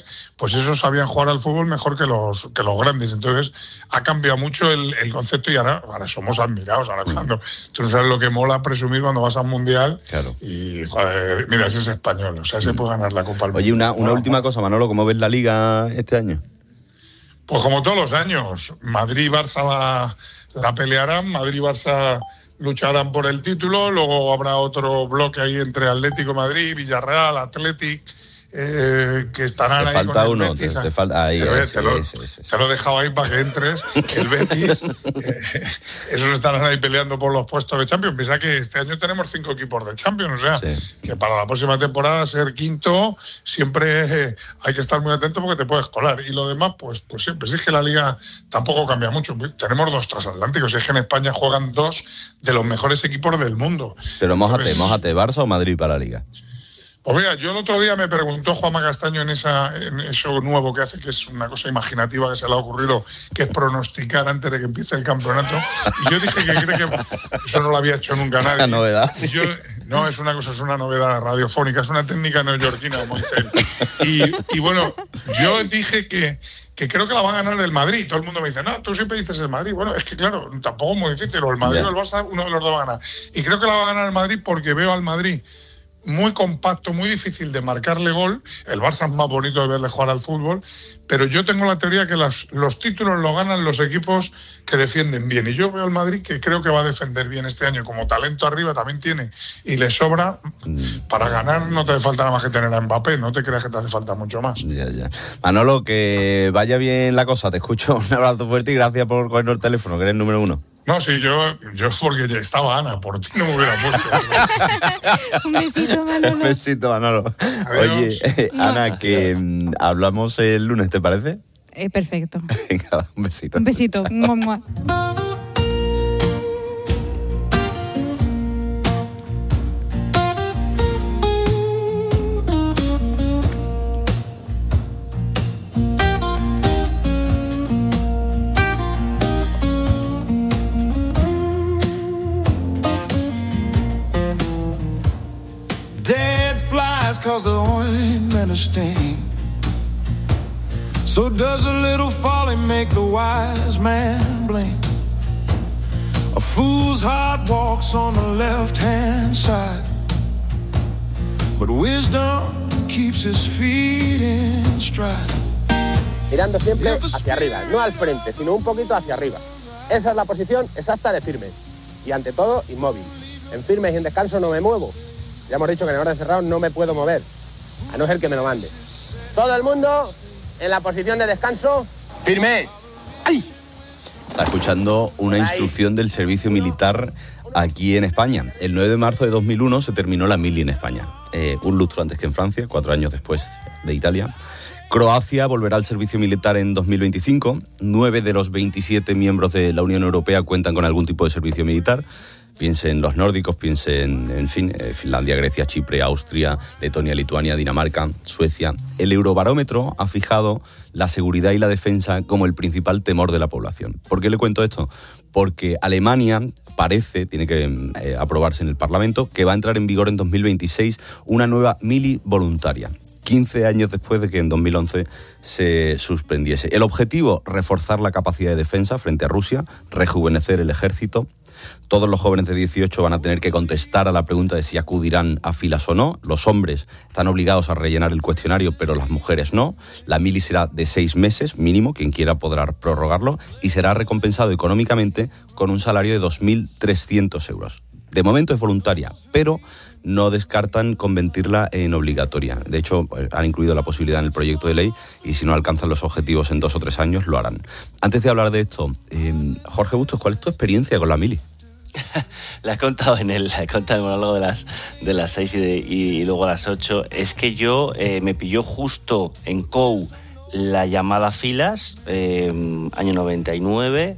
chavales, pues esos sabían jugar al fútbol mejor que los que los grandes. Entonces ha cambiado mucho el, el concepto y ahora, ahora somos admirados. Ahora cuando tú no sabes lo que mola presumir cuando vas al Mundial claro. y, joder, mira, ese es español, o sea, ese puede ganar la Copa del Mundo. Oye, una, una bueno, última cosa, Manolo, ¿cómo ves la Liga este año? Pues como todos los años, Madrid y Barça la, la pelearán, Madrid y Barça lucharán por el título, luego habrá otro bloque ahí entre Atlético de Madrid, Villarreal, Atlético, eh, que estarán te ahí falta con el uno, Betis. Te, te falta ahí. Te, ese, te, lo, ese, ese. te lo he dejado ahí para que entres. El Betis, eh, esos estarán ahí peleando por los puestos de Champions. Piensa que este año tenemos cinco equipos de Champions, o sea, sí. que para la próxima temporada ser quinto siempre eh, hay que estar muy atento porque te puedes colar. Y lo demás, pues, pues siempre. Si es que la Liga tampoco cambia mucho. Tenemos dos transatlánticos. Es que en España juegan dos de los mejores equipos del mundo. Pero mójate, mójate, ¿Barça o Madrid para la Liga? Pues mira, yo el otro día me preguntó Juanma Castaño en, esa, en eso nuevo que hace, que es una cosa imaginativa que se le ha ocurrido, que es pronosticar antes de que empiece el campeonato. Y yo dije que creo que eso no lo había hecho nunca nadie. Una novedad. Sí. Yo, no, es una cosa, es una novedad radiofónica, es una técnica neoyorquina, como dice él. Y, y bueno, yo dije que, que creo que la va a ganar el Madrid. Todo el mundo me dice, no, tú siempre dices el Madrid. Bueno, es que claro, tampoco es muy difícil, o el Madrid yeah. o el Barça, uno de los dos va a ganar. Y creo que la va a ganar el Madrid porque veo al Madrid muy compacto, muy difícil de marcarle gol. El Barça es más bonito de verle jugar al fútbol, pero yo tengo la teoría que las, los títulos lo ganan los equipos que defienden bien. Y yo veo al Madrid que creo que va a defender bien este año. Como talento arriba también tiene y le sobra. Para ganar no te hace falta nada más que tener a Mbappé. No te creas que te hace falta mucho más. Ya, ya. Manolo, que vaya bien la cosa. Te escucho. Un abrazo fuerte y gracias por cogernos el teléfono, que eres el número uno. No, sí, yo, yo porque ya estaba Ana, por ti no me hubiera puesto. Un besito, Manolo. Un besito, Manolo. Adiós. Oye, eh, Ana, que eh, hablamos el lunes, ¿te parece? Eh, perfecto. Venga, un besito. Un besito. Mua, mua. Cause the ointment a sting. So does a little folly make the wise man blink? A fool's heart walks on the left hand side, but wisdom keeps his feet in stride. Mirando siempre hacia arriba, no al frente, sino un poquito hacia arriba. Esa es la posición exacta de firme. Y ante todo, inmóvil. En firmes y en descanso no me muevo. Ya hemos dicho que en orden cerrado no me puedo mover, a no ser que me lo mande. Todo el mundo en la posición de descanso. ¡Firme! ¡Ay! Está escuchando una instrucción del servicio militar aquí en España. El nueve de marzo de dos mil uno se terminó la mili en España. Eh, un lustro antes que en Francia, cuatro años después de Italia. Croacia volverá al servicio militar en dos mil veinticinco. Nueve de los veintisiete miembros de la Unión Europea cuentan con algún tipo de servicio militar. Piensen los nórdicos, piensen, en fin, eh, Finlandia, Grecia, Chipre, Austria, Letonia, Lituania, Dinamarca, Suecia. El Eurobarómetro ha fijado la seguridad y la defensa como el principal temor de la población. ¿Por qué le cuento esto? Porque Alemania parece, tiene que eh, aprobarse en el Parlamento, que va a entrar en vigor en dos mil veintiséis una nueva mili voluntaria. quince años después de que en dos mil once se suspendiese. El objetivo, reforzar la capacidad de defensa frente a Rusia, rejuvenecer el ejército. Todos los jóvenes de dieciocho van a tener que contestar a la pregunta de si acudirán a filas o no. Los hombres están obligados a rellenar el cuestionario, pero las mujeres no. La mili será de seis meses mínimo, quien quiera podrá prorrogarlo, y será recompensado económicamente con un salario de dos mil trescientos euros. De momento es voluntaria, pero no descartan convertirla en obligatoria. De hecho, han incluido la posibilidad en el proyecto de ley y si no alcanzan los objetivos en dos o tres años, lo harán. Antes de hablar de esto, eh, Jorge Bustos, ¿cuál es tu experiencia con la mili? La he contado en el, la he contado en el monólogo de las, de las seis y, de, y luego a las ocho. Es que yo eh, me pilló justo en C O U la llamada filas, eh, año noventa y nueve.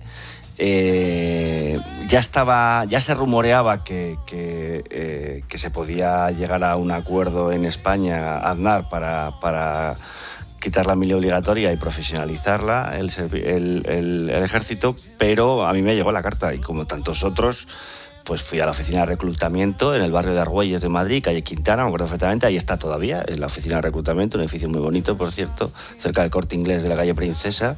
Eh, ya estaba, ya se rumoreaba que, que, eh, que se podía llegar a un acuerdo en España, Aznar, para, para quitar la mili obligatoria y profesionalizarla, el, el, el, el ejército, pero a mí me llegó la carta y como tantos otros, pues fui a la oficina de reclutamiento en el barrio de Argüelles de Madrid, calle Quintana, me acuerdo perfectamente, ahí está todavía, es la oficina de reclutamiento, un edificio muy bonito, por cierto, cerca del Corte Inglés de la calle Princesa,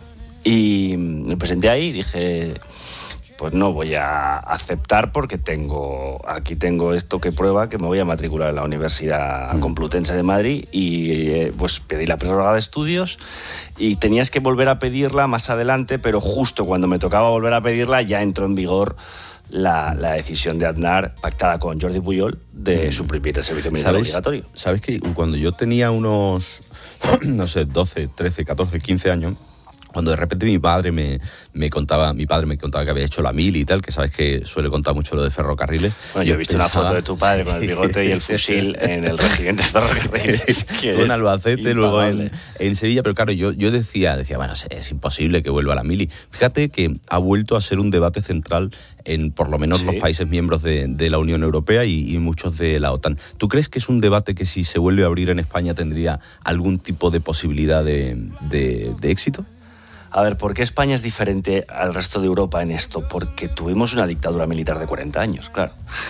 y me presenté ahí y dije, pues no voy a aceptar porque tengo aquí tengo esto que prueba que me voy a matricular en la Universidad Complutense de Madrid, y eh, pues pedí la prórroga de estudios y tenías que volver a pedirla más adelante, pero justo cuando me tocaba volver a pedirla ya entró en vigor La, la decisión de Aznar, pactada con Jordi Pujol, de suprimir el servicio militar obligatorio. ¿Sabes que cuando yo tenía unos, no sé, doce, trece, catorce, quince años, cuando de repente mi padre me, me contaba, mi padre me contaba que había hecho la mili y tal, que sabes que suele contar mucho lo de ferrocarriles. Bueno, yo, yo he visto pensaba... una foto de tu padre con el bigote y el fusil en el regimiento de ferrocarriles. Tú en Albacete, luego en, en Sevilla, pero claro, yo, yo decía, decía, bueno, es imposible que vuelva a la mili. Fíjate que ha vuelto a ser un debate central en por lo menos sí. los países miembros de, de la Unión Europea y, y muchos de la OTAN. ¿Tú crees que es un debate que si se vuelve a abrir en España tendría algún tipo de posibilidad de, de, de éxito? A ver, ¿por qué España es diferente al resto de Europa en esto? Porque tuvimos una dictadura militar de cuarenta años, claro.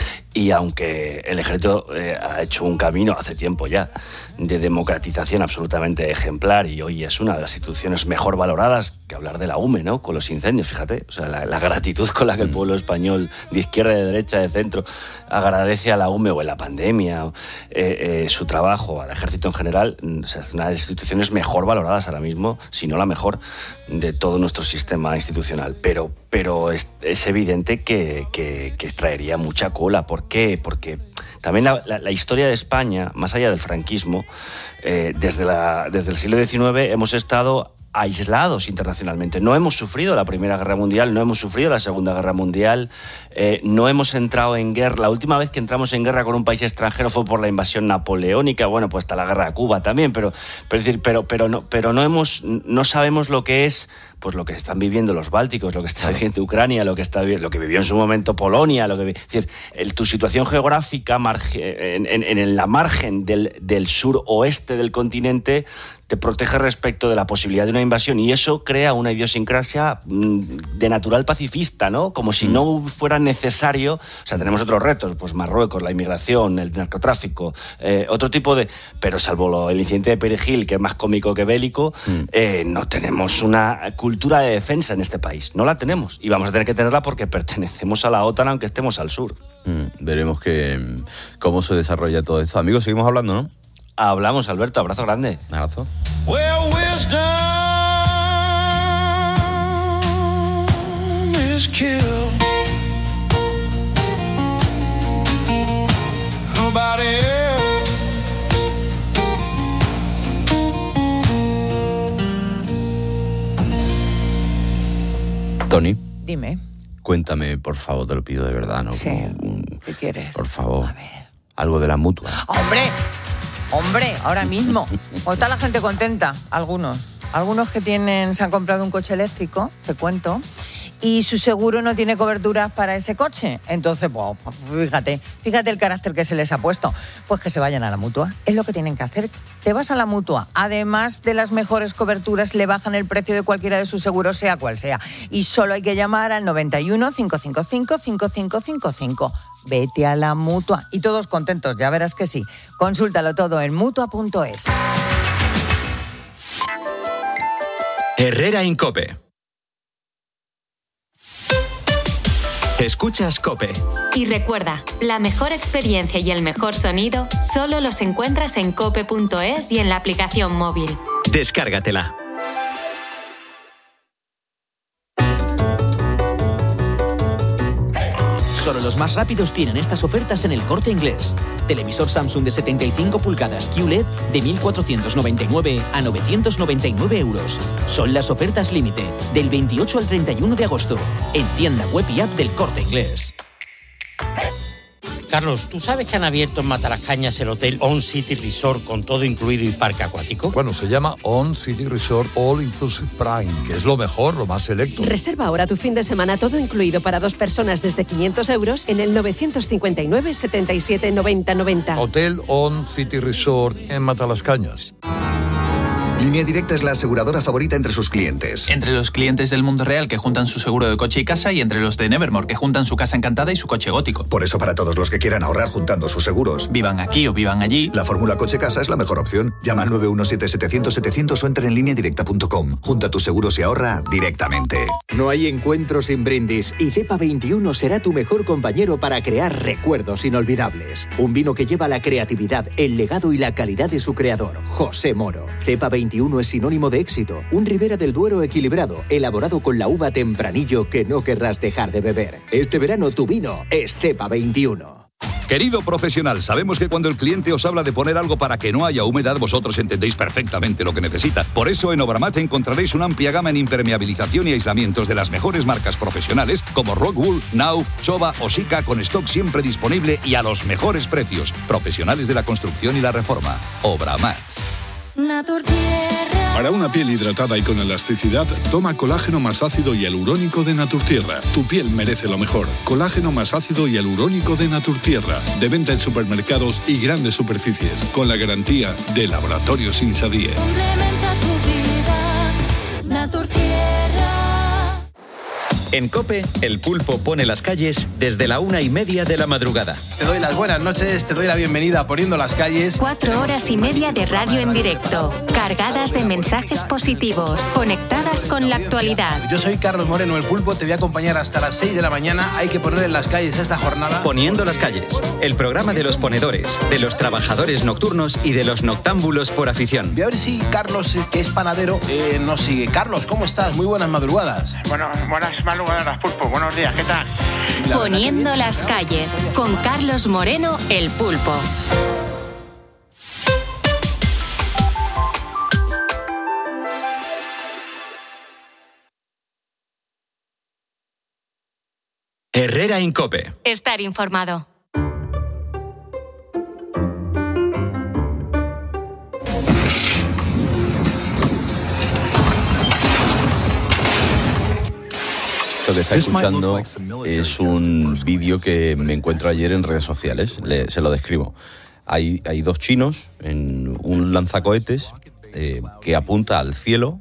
Y aunque el ejército eh, ha hecho un camino hace tiempo ya de democratización absolutamente ejemplar y hoy es una de las instituciones mejor valoradas, que hablar de la U M E, ¿no? Con los incendios, fíjate, o sea, la, la gratitud con la que el pueblo español, de izquierda, de derecha, de centro, agradece a la U M E o en la pandemia eh, eh, su trabajo, al ejército en general, o sea, es una de las instituciones mejor valoradas ahora mismo, si no la mejor, de todo nuestro sistema institucional. Pero, pero es, es evidente que, que, que traería mucha cola. ¿Por qué? Porque también la, la, la historia de España, más allá del franquismo, eh, desde, la, desde el siglo diecinueve hemos estado aislados internacionalmente. No hemos sufrido la Primera Guerra Mundial, no hemos sufrido la Segunda Guerra Mundial, eh, no hemos entrado en guerra. La última vez que entramos en guerra con un país extranjero fue por la invasión napoleónica, bueno, pues hasta la Guerra de Cuba también, pero, pero, decir, pero, pero, no, pero no, hemos, no sabemos lo que es pues lo que están viviendo los bálticos, lo que está viviendo Ucrania, lo que está lo que vivió en su momento Polonia, lo que es decir, el, tu situación geográfica marge, en, en, en la margen del, del sur-oeste del continente te protege respecto de la posibilidad de una invasión, y eso crea una idiosincrasia de natural pacifista, ¿no? Como si no fuera necesario. O sea, tenemos otros retos, pues Marruecos, la inmigración, el narcotráfico, eh, otro tipo de... Pero salvo lo, el incidente de Perejil, que es más cómico que bélico, mm. eh, no tenemos una cultura de defensa en este país. No la tenemos, y vamos a tener que tenerla porque pertenecemos a la OTAN, aunque estemos al sur. Mm, veremos que, cómo se desarrolla todo esto. Amigos, seguimos hablando, ¿no? Hablamos, Alberto. Abrazo grande. Abrazo. Well, wisdom is killed. Nobody else. Tony. Dime. Cuéntame, por favor, te lo pido de verdad, ¿no? Sí. Como, ¿Qué quieres? Por favor. A ver. Algo de la Mutua. ¡Hombre! Hombre, ahora mismo. ¿O está la gente contenta? Algunos. Algunos que tienen, se han comprado un coche eléctrico, te cuento, y su seguro no tiene coberturas para ese coche. Entonces, pues, fíjate, fíjate el carácter que se les ha puesto. Pues que se vayan a la Mutua. Es lo que tienen que hacer. Te vas a la Mutua. Además de las mejores coberturas, le bajan el precio de cualquiera de sus seguros, sea cual sea. Y solo hay que llamar al noventa y uno, cinco cinco cinco, cinco cinco cinco cinco. Vete a la Mutua. Y todos contentos, ya verás que sí. Consúltalo todo en mutua punto es. Herrera Incope. Escuchas COPE. Y recuerda, la mejor experiencia y el mejor sonido solo los encuentras en cope punto es y en la aplicación móvil. Descárgatela. Solo los más rápidos tienen estas ofertas en El Corte Inglés. Televisor Samsung de setenta y cinco pulgadas Q L E D de mil cuatrocientos noventa y nueve a novecientos noventa y nueve euros. Son las ofertas límite del veintiocho al treinta y uno de agosto en tienda web y app del Corte Inglés. Carlos, ¿tú sabes que han abierto en Matalascañas el hotel On City Resort con todo incluido y parque acuático? Bueno, se llama On City Resort All Inclusive Prime, que es lo mejor, lo más selecto. Reserva ahora tu fin de semana todo incluido para dos personas desde quinientos euros en el novecientos cincuenta y nueve, setenta y siete, noventa, noventa. Hotel On City Resort en Matalascañas. Línea Directa es la aseguradora favorita entre sus clientes. Entre los clientes del mundo real que juntan su seguro de coche y casa y entre los de Nevermore que juntan su casa encantada y su coche gótico. Por eso para todos los que quieran ahorrar juntando sus seguros, vivan aquí o vivan allí, la fórmula coche-casa es la mejor opción. Llama al nueve uno siete siete cero cero setecientos o entra en línea directa punto com. Junta tus seguros y ahorra directamente. No hay encuentro sin brindis y Cepa veintiuno será tu mejor compañero para crear recuerdos inolvidables. Un vino que lleva la creatividad, el legado y la calidad de su creador, José Moro. Cepa veintiuno es sinónimo de éxito. Un Ribera del Duero equilibrado, elaborado con la uva Tempranillo que no querrás dejar de beber. Este verano tu vino es Cepa veintiuno. Querido profesional, sabemos que cuando el cliente os habla de poner algo para que no haya humedad, vosotros entendéis perfectamente lo que necesita. Por eso en Obramat encontraréis una amplia gama en impermeabilización y aislamientos de las mejores marcas profesionales como Rockwool, Nauf, Chova o Sika, con stock siempre disponible y a los mejores precios. Profesionales de la construcción y la reforma. Obramat. Naturtierra. Para una piel hidratada y con elasticidad, toma colágeno más ácido y hialurónico de Naturtierra. Tu piel merece lo mejor. Colágeno más ácido y hialurónico de Naturtierra. De venta en supermercados y grandes superficies. Con la garantía de Laboratorios Insadie. Complementa tu vida, Naturtierra. En COPE, el pulpo pone las calles desde la una y media de la madrugada. Te doy las buenas noches, te doy la bienvenida a Poniendo las Calles. Cuatro horas y media de radio en directo, cargadas de mensajes positivos, conectadas con la actualidad. Yo soy Carlos Moreno, el pulpo, te voy a acompañar hasta las seis de la mañana. Hay que poner en las calles esta jornada. Poniendo las calles, el programa de los ponedores, de los trabajadores nocturnos y de los noctámbulos por afición. Voy a ver si Carlos, que es panadero, eh, nos sigue. Carlos, ¿cómo estás? Muy buenas madrugadas. Bueno, buenas madrugadas, pulpo. Buenos días, ¿qué tal? Poniendo las calles, con Carlos Moreno, el pulpo. Herrera en COPE. Estar informado. Lo que está escuchando es un vídeo que me encuentro ayer en redes sociales. Le, se lo describo. Hay, hay dos chinos en un lanzacohetes eh, que apunta al cielo,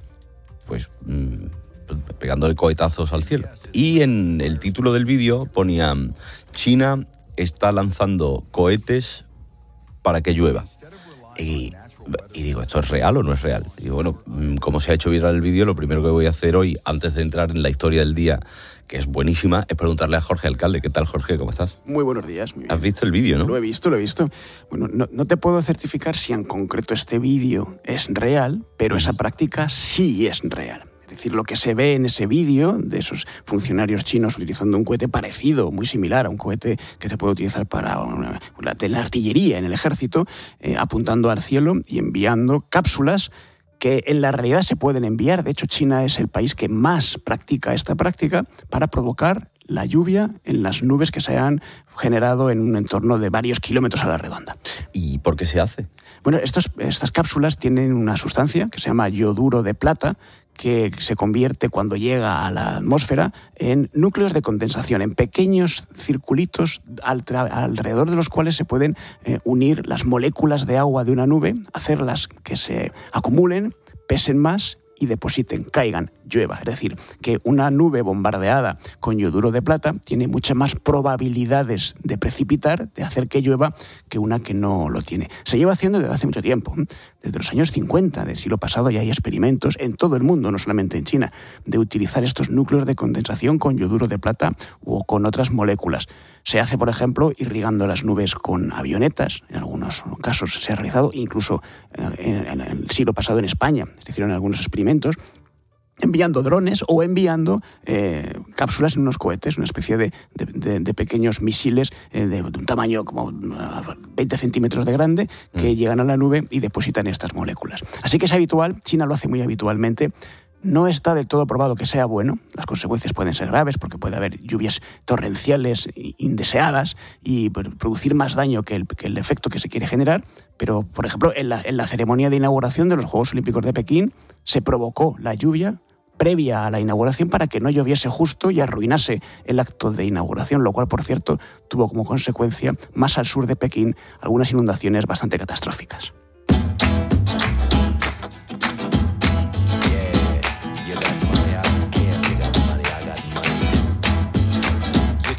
pues mmm, pegándole cohetazos al cielo. Y en el título del vídeo ponía: China está lanzando cohetes para que llueva. Y... Y digo, ¿esto es real o no es real? Y bueno, como se ha hecho viral el vídeo, lo primero que voy a hacer hoy, antes de entrar en la historia del día, que es buenísima, es preguntarle a Jorge Alcalde. ¿Qué tal, Jorge? ¿Cómo estás? Muy buenos días. Muy bien. ¿Has visto el vídeo, no? Lo he visto, lo he visto. Bueno, no, no te puedo certificar si en concreto este vídeo es real, pero esa práctica sí es real. Es decir, lo que se ve en ese vídeo de esos funcionarios chinos utilizando un cohete parecido, muy similar a un cohete que se puede utilizar para una, una, de la artillería en el ejército, eh, apuntando al cielo y enviando cápsulas que en la realidad se pueden enviar. De hecho, China es el país que más practica esta práctica para provocar la lluvia en las nubes que se han generado en un entorno de varios kilómetros a la redonda. ¿Y por qué se hace? Bueno, estos, estas cápsulas tienen una sustancia que se llama yoduro de plata, que se convierte cuando llega a la atmósfera en núcleos de condensación, en pequeños circulitos al alrededor de los cuales se pueden eh, unir las moléculas de agua de una nube, hacerlas que se acumulen, pesen más y depositen, caigan, llueva. Es decir, que una nube bombardeada con yoduro de plata tiene muchas más probabilidades de precipitar, de hacer que llueva, que una que no lo tiene. Se lleva haciendo desde hace mucho tiempo. Desde los años cincuenta del siglo pasado ya hay experimentos en todo el mundo, no solamente en China, de utilizar estos núcleos de condensación con yoduro de plata o con otras moléculas. Se hace, por ejemplo, irrigando las nubes con avionetas. En algunos casos se ha realizado, incluso en, en el siglo pasado en España se hicieron algunos experimentos, enviando drones o enviando eh, cápsulas en unos cohetes, una especie de, de, de, de pequeños misiles eh, de, de un tamaño como veinte centímetros de grande que mm. llegan a la nube y depositan estas moléculas. Así que es habitual, China lo hace muy habitualmente. No está del todo probado que sea bueno, las consecuencias pueden ser graves porque puede haber lluvias torrenciales indeseadas y producir más daño que el, que el efecto que se quiere generar, pero, por ejemplo, en la, en la ceremonia de inauguración de los Juegos Olímpicos de Pekín se provocó la lluvia previa a la inauguración para que no lloviese justo y arruinase el acto de inauguración, lo cual, por cierto, tuvo como consecuencia, más al sur de Pekín, algunas inundaciones bastante catastróficas.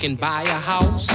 can buy a house.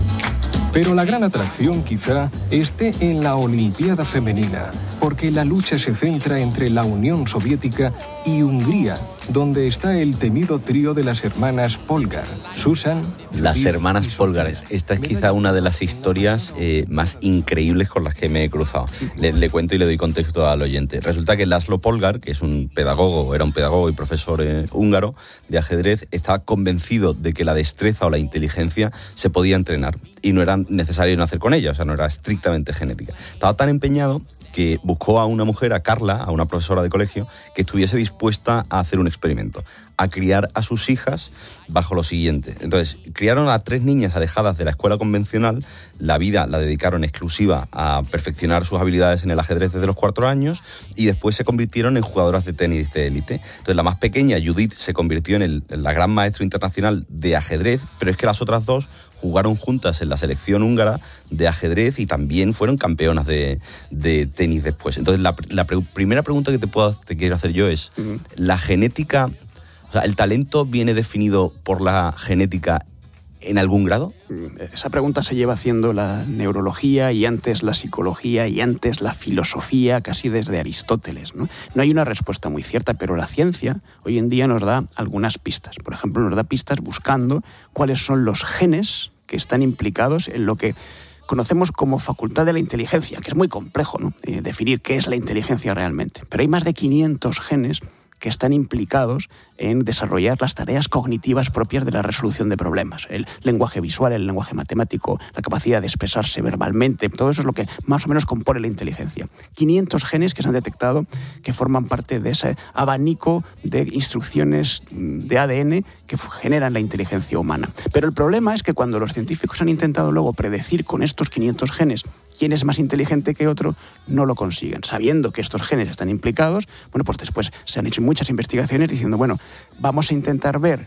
Pero la gran atracción quizá esté en la Olimpiada Femenina, porque la lucha se centra entre la Unión Soviética y Hungría, donde está el temido trío de las hermanas Polgar, Susan... Las hermanas Polgar, esta es quizá una de las historias eh, más increíbles con las que me he cruzado. Le, le cuento y le doy contexto al oyente. Resulta que Laszlo Polgar, que es un pedagogo, era un pedagogo y profesor eh, húngaro de ajedrez, estaba convencido de que la destreza o la inteligencia se podía entrenar y no era necesario nacer con ella, o sea, no era estrictamente genética. Estaba tan empeñado que buscó a una mujer, a Carla, a una profesora de colegio, que estuviese dispuesta a hacer un experimento, a criar a sus hijas bajo lo siguiente. Entonces, criaron a tres niñas alejadas de la escuela convencional, la vida la dedicaron exclusiva a perfeccionar sus habilidades en el ajedrez desde los cuatro años y después se convirtieron en jugadoras de tenis de élite. Entonces, la más pequeña, Judith, se convirtió en, el, en la gran maestra internacional de ajedrez, pero es que las otras dos jugaron juntas en la selección húngara de ajedrez y también fueron campeonas de, de tenis después. Entonces, la, la pre- primera pregunta que te, puedo, te quiero hacer yo es, uh-huh. ¿la genética, o sea, el talento viene definido por la genética en algún grado? Esa pregunta se lleva haciendo la neurología y antes la psicología y antes la filosofía, casi desde Aristóteles, ¿no? No hay una respuesta muy cierta, pero la ciencia hoy en día nos da algunas pistas. Por ejemplo, nos da pistas buscando cuáles son los genes que están implicados en lo que conocemos como facultad de la inteligencia, que es muy complejo, ¿no? Eh, definir qué es la inteligencia realmente. Pero hay más de quinientos genes que están implicados en desarrollar las tareas cognitivas propias de la resolución de problemas. El lenguaje visual, el lenguaje matemático, la capacidad de expresarse verbalmente, todo eso es lo que más o menos compone la inteligencia. quinientos genes que se han detectado que forman parte de ese abanico de instrucciones de A D N que generan la inteligencia humana. Pero el problema es que cuando los científicos han intentado luego predecir con estos quinientos genes quién es más inteligente que otro, no lo consiguen. Sabiendo que estos genes están implicados, bueno, pues después se han hecho muchas investigaciones diciendo, bueno, vamos a intentar ver,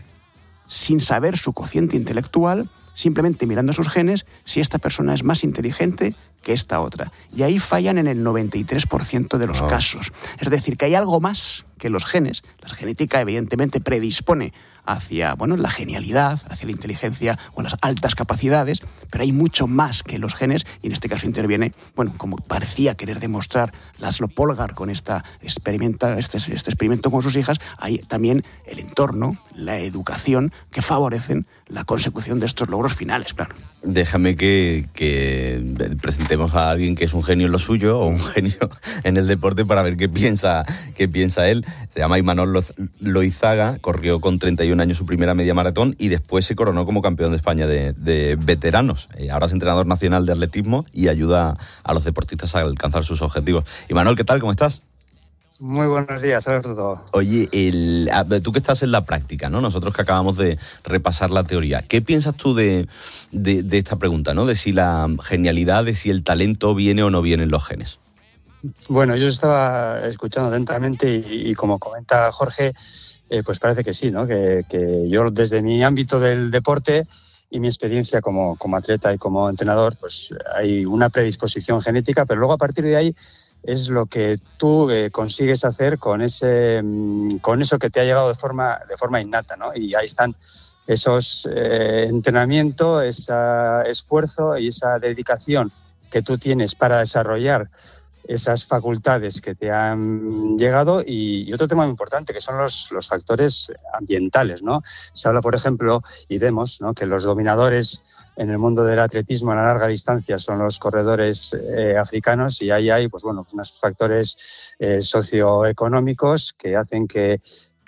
sin saber su cociente intelectual, simplemente mirando sus genes, si esta persona es más inteligente que esta otra. Y ahí fallan en el noventa y tres por ciento de los oh. casos. Es decir, que hay algo más que los genes. La genética, evidentemente, predispone hacia, bueno, la genialidad, hacia la inteligencia o las altas capacidades, pero hay mucho más que los genes y en este caso interviene, bueno, como parecía querer demostrar Laszlo Polgar con esta experimenta, este, este experimento con sus hijas, hay también el entorno, la educación que favorecen la consecución de estos logros finales, claro. Déjame que, que presentemos a alguien que es un genio en lo suyo o un genio en el deporte para ver qué piensa, qué piensa él. Se llama Imanol Loizaga, corrió con treinta y un años su primera media maratón y después se coronó como campeón de España de, de veteranos. Eh, ahora es entrenador nacional de atletismo y ayuda a los deportistas a alcanzar sus objetivos. Imanol, ¿qué tal? ¿Cómo estás? Muy buenos días, Alberto. Oye, el, tú que estás en la práctica, ¿no? Nosotros que acabamos de repasar la teoría. ¿Qué piensas tú de, de, de esta pregunta, ¿no? De si la genialidad, de si el talento viene o no viene en los genes. Bueno, yo estaba escuchando atentamente y, y como comenta Jorge, eh, pues parece que sí, ¿no? Que, que yo desde mi ámbito del deporte y mi experiencia como, como atleta y como entrenador, pues hay una predisposición genética, pero luego a partir de ahí es lo que tú eh, consigues hacer con ese con eso que te ha llegado de forma de forma innata, ¿no? Y ahí están esos eh, entrenamiento, ese esfuerzo y esa dedicación que tú tienes para desarrollar esas facultades que te han llegado y, y otro tema muy importante que son los, los factores ambientales, ¿no? Se habla, por ejemplo, y vemos, ¿no?, que los dominadores en el mundo del atletismo a la larga distancia son los corredores eh, africanos y ahí hay, pues bueno, unos factores eh, socioeconómicos que hacen que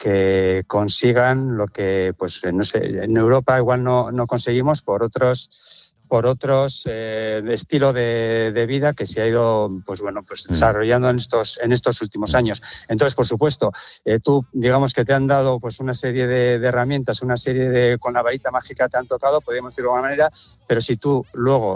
que consigan lo que, pues no sé, en Europa igual no, no conseguimos por otros por otros eh, estilo de, de vida que se ha ido, pues bueno, pues desarrollando en estos en estos últimos años. Entonces, por supuesto, eh, tú, digamos que te han dado pues una serie de, de herramientas, una serie de, con la varita mágica te han tocado, podríamos decirlo de alguna manera, pero si tú luego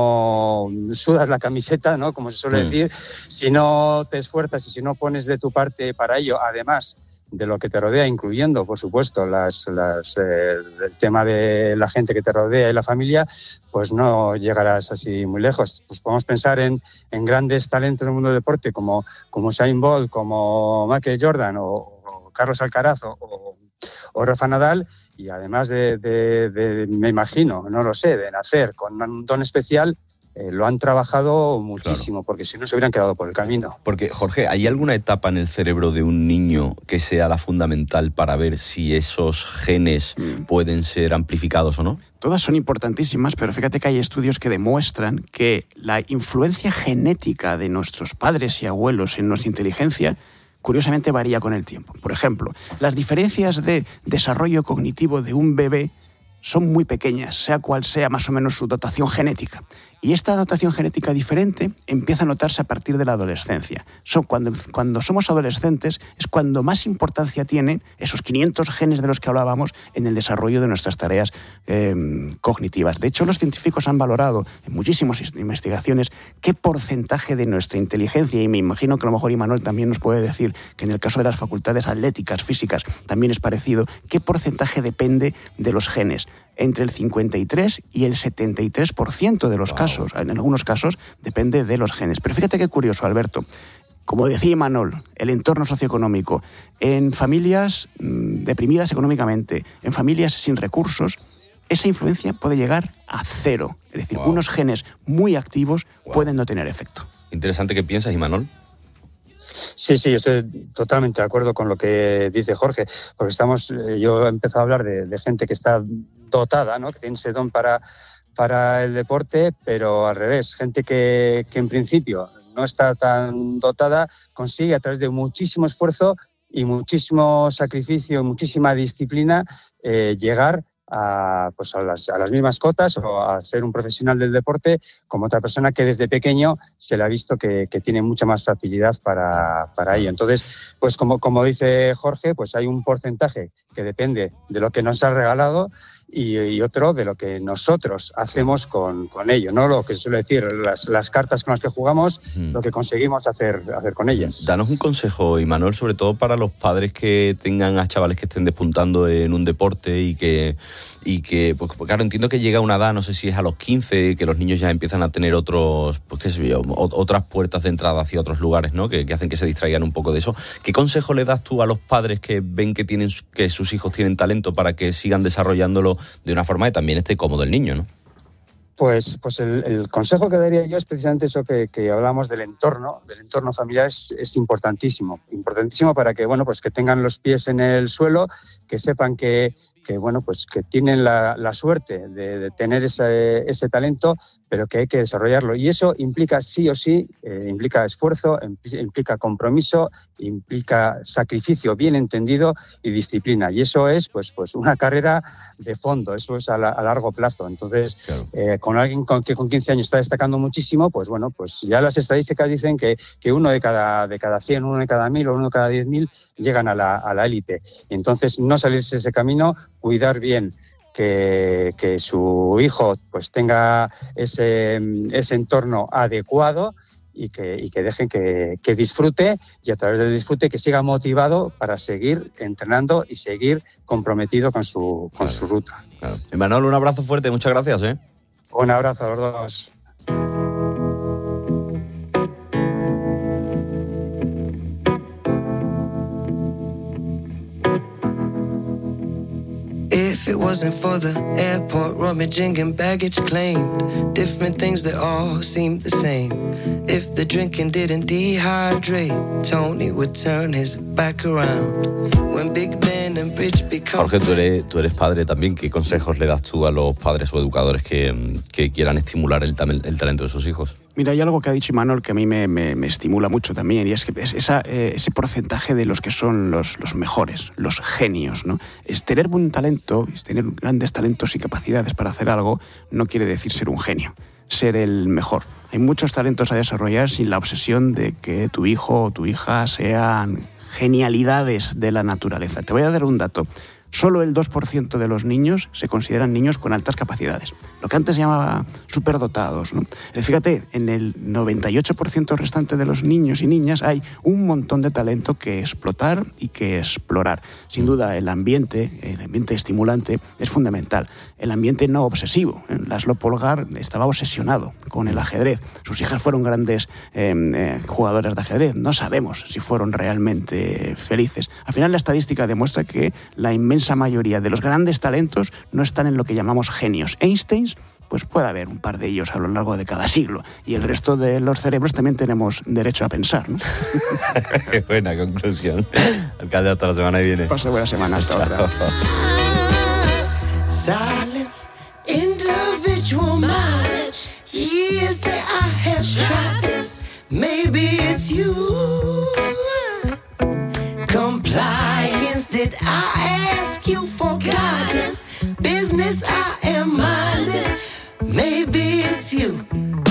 no sudas la camiseta, ¿no?, como se suele decir, si no te esfuerzas y si no pones de tu parte para ello, además de lo que te rodea, incluyendo, por supuesto, las, las, eh, el tema de la gente que te rodea y la familia, pues no llegarás así muy lejos. Pues podemos pensar en, en grandes talentos del mundo del deporte como, como Usain Bolt, como Michael Jordan o, o Carlos Alcaraz o, o, o Rafa Nadal, y además de, de, de, me imagino, no lo sé, de nacer con un don especial, eh, lo han trabajado muchísimo, claro, porque si no se hubieran quedado por el camino. Porque, Jorge, ¿hay alguna etapa en el cerebro de un niño que sea la fundamental para ver si esos genes mm. pueden ser amplificados o no? Todas son importantísimas, pero fíjate que hay estudios que demuestran que la influencia genética de nuestros padres y abuelos en nuestra inteligencia curiosamente varía con el tiempo. Por ejemplo, las diferencias de desarrollo cognitivo de un bebé son muy pequeñas, sea cual sea más o menos su dotación genética. Y esta dotación genética diferente empieza a notarse a partir de la adolescencia. So, cuando, cuando somos adolescentes es cuando más importancia tienen esos quinientos genes de los que hablábamos en el desarrollo de nuestras tareas eh, cognitivas. De hecho, los científicos han valorado en muchísimas investigaciones qué porcentaje de nuestra inteligencia, y me imagino que a lo mejor Imanol también nos puede decir que en el caso de las facultades atléticas, físicas, también es parecido, qué porcentaje depende de los genes. Entre el cincuenta y tres y el setenta y tres por ciento de los wow. casos, en algunos casos, depende de los genes. Pero fíjate qué curioso, Alberto. Como decía Imanol, el entorno socioeconómico, en familias mmm, deprimidas económicamente, en familias sin recursos, esa influencia puede llegar a cero. Es decir, wow. unos genes muy activos wow. pueden no tener efecto. Interesante. ¿Qué piensas, Imanol? Sí, sí, estoy totalmente de acuerdo con lo que dice Jorge, porque estamos, yo he empezado a hablar de, de gente que está dotada, ¿no? Que tiene ese don para, para el deporte, pero al revés, gente que, que en principio no está tan dotada, consigue a través de muchísimo esfuerzo y muchísimo sacrificio, muchísima disciplina, eh, llegar a, pues a, las, a las mismas cotas o a ser un profesional del deporte como otra persona que desde pequeño se le ha visto que, que tiene mucha más facilidad para, para ello. Entonces, pues como, como dice Jorge, pues hay un porcentaje que depende de lo que nos ha regalado y, y otro de lo que nosotros hacemos con, con ello, ¿no? Lo que se suele decir, las, las cartas con las que jugamos, mm. lo que conseguimos hacer, hacer con ellas. Danos un consejo, Imanol, sobre todo para los padres que tengan a chavales que estén despuntando en un deporte y que, y que pues claro, entiendo que llega una edad, no sé si es a los quince, que los niños ya empiezan a tener otros, pues qué sé yo, otras puertas de entrada hacia otros lugares, ¿no? Que, que hacen que se distraigan un poco de eso. ¿Qué consejo le das tú a los padres que ven que tienen que sus hijos tienen talento para que sigan desarrollándolo de una forma que también esté cómodo el niño, ¿no? Pues, pues el, el consejo que daría yo es precisamente eso que, que hablamos del entorno, del entorno familiar es, es importantísimo, importantísimo para que, bueno, pues que tengan los pies en el suelo, que sepan que, que bueno, pues que tienen la, la suerte de, de tener ese, ese talento, pero que hay que desarrollarlo. Y eso implica sí o sí, eh, implica esfuerzo, implica compromiso, implica sacrificio bien entendido y disciplina. Y eso es, pues, pues una carrera de fondo, eso es a, la, a largo plazo. Entonces, claro. eh, con alguien con, que con quince años está destacando muchísimo, pues bueno, pues ya las estadísticas dicen que, que uno de cada, de cada cien, uno de cada mil o uno de cada diez mil llegan a la, a la élite. Entonces, no salirse de ese camino, cuidar bien que, que su hijo pues tenga ese, ese entorno adecuado y que, y que dejen que, que disfrute y a través del disfrute que siga motivado para seguir entrenando y seguir comprometido con su, con claro. su ruta. Claro. Imanol, un abrazo fuerte, muchas gracias, ¿eh? Un abrazo a los dos. If it wasn't for the airport rummaging and baggage claimed, different things that all seemed the same. If the drinking didn't dehydrate, Tony would turn his back around. When Big Ben and Bridge become... Jorge, tú eres, tú eres padre también. ¿Qué consejos le das tú a los padres o educadores que, que quieran estimular el, el talento de sus hijos? Mira, hay algo que ha dicho Imanol que a mí me, me, me estimula mucho también, y es que es esa, eh, ese porcentaje de los que son los, los mejores, los genios, ¿no? Es tener buen talento, es tener grandes talentos y capacidades para hacer algo, no quiere decir ser un genio, ser el mejor. Hay muchos talentos a desarrollar sin la obsesión de que tu hijo o tu hija sean genialidades de la naturaleza. Te voy a dar un dato. Solo el dos por ciento de los niños se consideran niños con altas capacidades, lo que antes se llamaba superdotados, ¿no? Fíjate, en el noventa y ocho por ciento restante de los niños y niñas hay un montón de talento que explotar y que explorar. Sin duda, el ambiente, el ambiente estimulante es fundamental. El ambiente no obsesivo. Laszlo Polgar estaba obsesionado con el ajedrez. Sus hijas fueron grandes eh, eh, jugadoras de ajedrez. No sabemos si fueron realmente felices. Al final, la estadística demuestra que la inmensa inmensa mayoría de los grandes talentos no están en lo que llamamos genios. Einstein, pues puede haber un par de ellos a lo largo de cada siglo. Y el resto de los cerebros también tenemos derecho a pensar, ¿no? Qué buena conclusión. Alcalde, hasta la semana que viene. Pase buena semana. Hasta ahora. Silence, individual mind. Years that I have tried this. Maybe it's you. Compliance, did I ask you for guidance? Business, I am minded. Maybe it's you.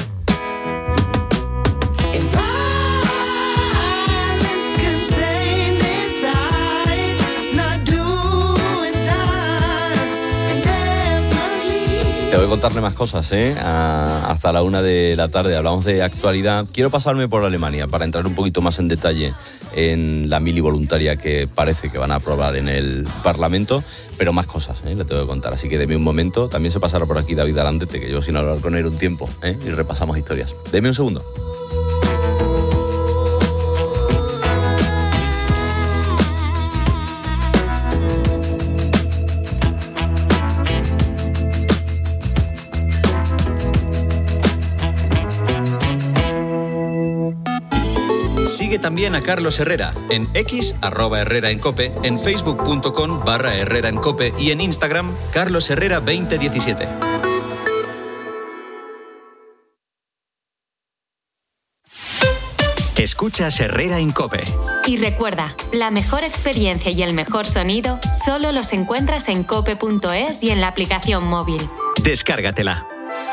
Te voy a contarle más cosas, ¿eh? A, hasta la una de la tarde hablamos de actualidad. Quiero pasarme por Alemania para entrar un poquito más en detalle en la mili voluntaria que parece que van a aprobar en el Parlamento, pero más cosas, ¿eh? Le tengo que contar. Así que deme un momento. También se pasará por aquí David Arandete, que yo sin hablar con él un tiempo, ¿eh? Y repasamos historias. Deme un segundo. Sigue también a Carlos Herrera en X, arroba Herrera en Cope, en facebook.com barra Herrera en Cope y en Instagram, Carlos Herrera veinte diecisiete. Escuchas Herrera en Cope. Y recuerda, la mejor experiencia y el mejor sonido solo los encuentras en cope punto es y en la aplicación móvil. Descárgatela.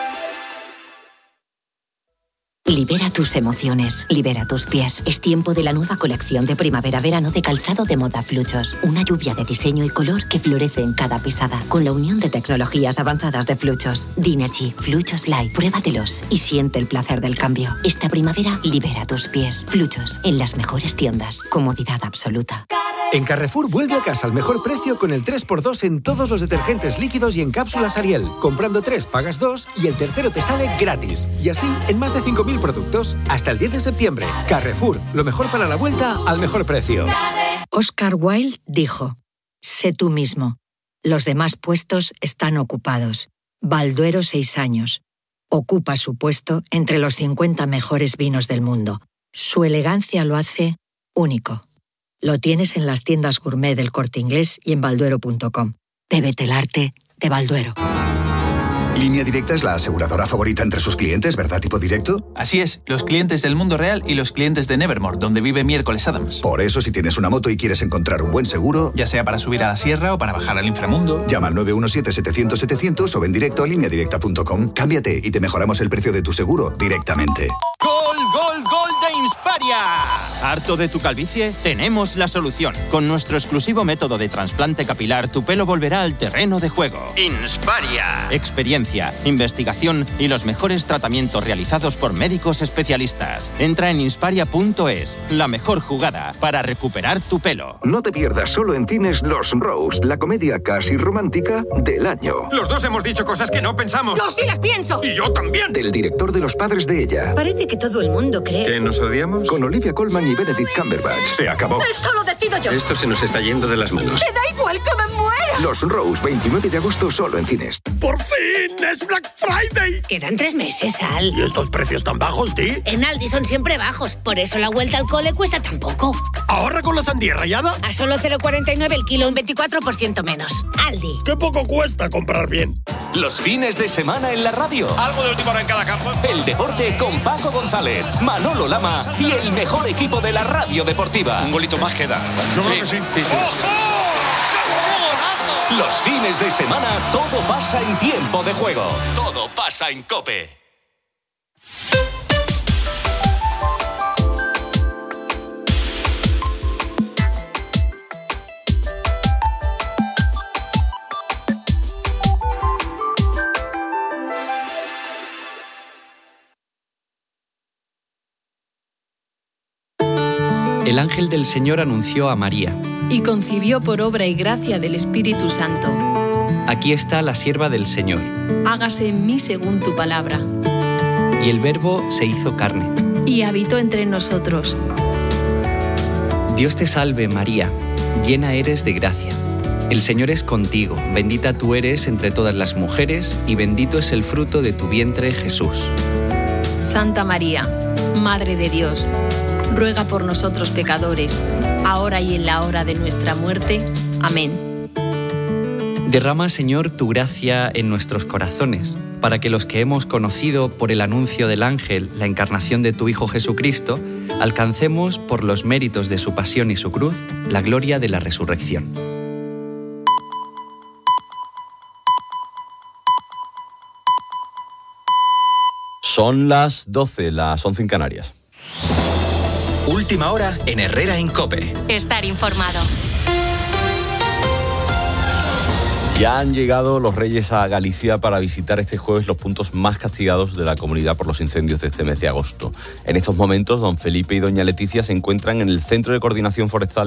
Libera tus emociones, libera tus pies. Es tiempo de la nueva colección de primavera-verano de calzado de moda Fluchos. Una lluvia de diseño y color que florece en cada pisada. Con la unión de tecnologías avanzadas de Fluchos. Dinergy, Fluchos Light. Pruébatelos y siente el placer del cambio. Esta primavera, libera tus pies. Fluchos, en las mejores tiendas. Comodidad absoluta. En Carrefour vuelve a casa al mejor precio con el tres por dos en todos los detergentes líquidos y en cápsulas Ariel. Comprando tres pagas dos y el tercero te sale gratis. Y así en más de cinco mil productos hasta el diez de septiembre. Carrefour, lo mejor para la vuelta al mejor precio. Oscar Wilde dijo: sé tú mismo. Los demás puestos están ocupados. Balduero seis años. Ocupa su puesto entre los cincuenta mejores vinos del mundo. Su elegancia lo hace único. Lo tienes en las tiendas gourmet del Corte Inglés y en balduero punto com. Bébete el arte de Balduero. Línea Directa es la aseguradora favorita entre sus clientes, ¿verdad, tipo directo? Así es, los clientes del mundo real y los clientes de Nevermore, donde vive Miércoles Adams. Por eso, si tienes una moto y quieres encontrar un buen seguro, ya sea para subir a la sierra o para bajar al inframundo, llama al nueve uno siete, setecientos, setecientos o ven directo a línea directa punto com. Cámbiate y te mejoramos el precio de tu seguro directamente. ¡Gol, gol, gol de Insparia! ¿Harto de tu calvicie? Tenemos la solución. Con nuestro exclusivo método de trasplante capilar, tu pelo volverá al terreno de juego. Insparia. Experiencia, investigación y los mejores tratamientos realizados por médicos especialistas. Entra en insparia punto es, la mejor jugada para recuperar tu pelo. No te pierdas solo en cines Los Rose, la comedia casi romántica del año. Los dos hemos dicho cosas que no pensamos. ¡Yo sí las pienso! ¡Y yo también! Del director de Los padres de ella. Parece que todo el mundo cree... ¿Que nos odiamos? Con Olivia Colman y Benedict Cumberbatch. Se acabó. Eso lo decido yo. Esto se nos está yendo de las manos. ¡Me da igual que me muera! Los Rose, veintinueve de agosto solo en cines. ¡Por fin! ¡Es Black Friday! Quedan tres meses, Al. ¿Y estos precios tan bajos, Di? En Aldi son siempre bajos. Por eso la vuelta al cole cuesta tan poco. ¿Ahorra con la sandía rallada? A solo cero coma cuarenta y nueve el kilo, un veinticuatro por ciento menos. Aldi. ¡Qué poco cuesta comprar bien! Los fines de semana en la radio. Algo de última hora en cada campo. El deporte con Paco González, Manolo Lama y el mejor equipo de la radio deportiva. Un golito más queda. Yo sí. creo que sí. sí, sí. ¡Ojo! Los fines de semana todo pasa en tiempo de juego. Todo pasa en COPE. El ángel del Señor anunció a María. Y concibió por obra y gracia del Espíritu Santo. Aquí está la sierva del Señor. Hágase en mí según tu palabra. Y el Verbo se hizo carne. Y habitó entre nosotros. Dios te salve, María, llena eres de gracia. El Señor es contigo, bendita tú eres entre todas las mujeres y bendito es el fruto de tu vientre, Jesús. Santa María, Madre de Dios, ruega por nosotros pecadores, ahora y en la hora de nuestra muerte. Amén. Derrama, Señor, tu gracia en nuestros corazones, para que los que hemos conocido por el anuncio del ángel la encarnación de tu Hijo Jesucristo, alcancemos por los méritos de su pasión y su cruz la gloria de la resurrección. Son las doce, las once en Canarias. Última hora en Herrera en COPE. Estar informado. Ya han llegado los Reyes a Galicia para visitar este jueves los puntos más castigados de la comunidad por los incendios de este mes de agosto. En estos momentos, don Felipe y doña Leticia se encuentran en el Centro de Coordinación Forestal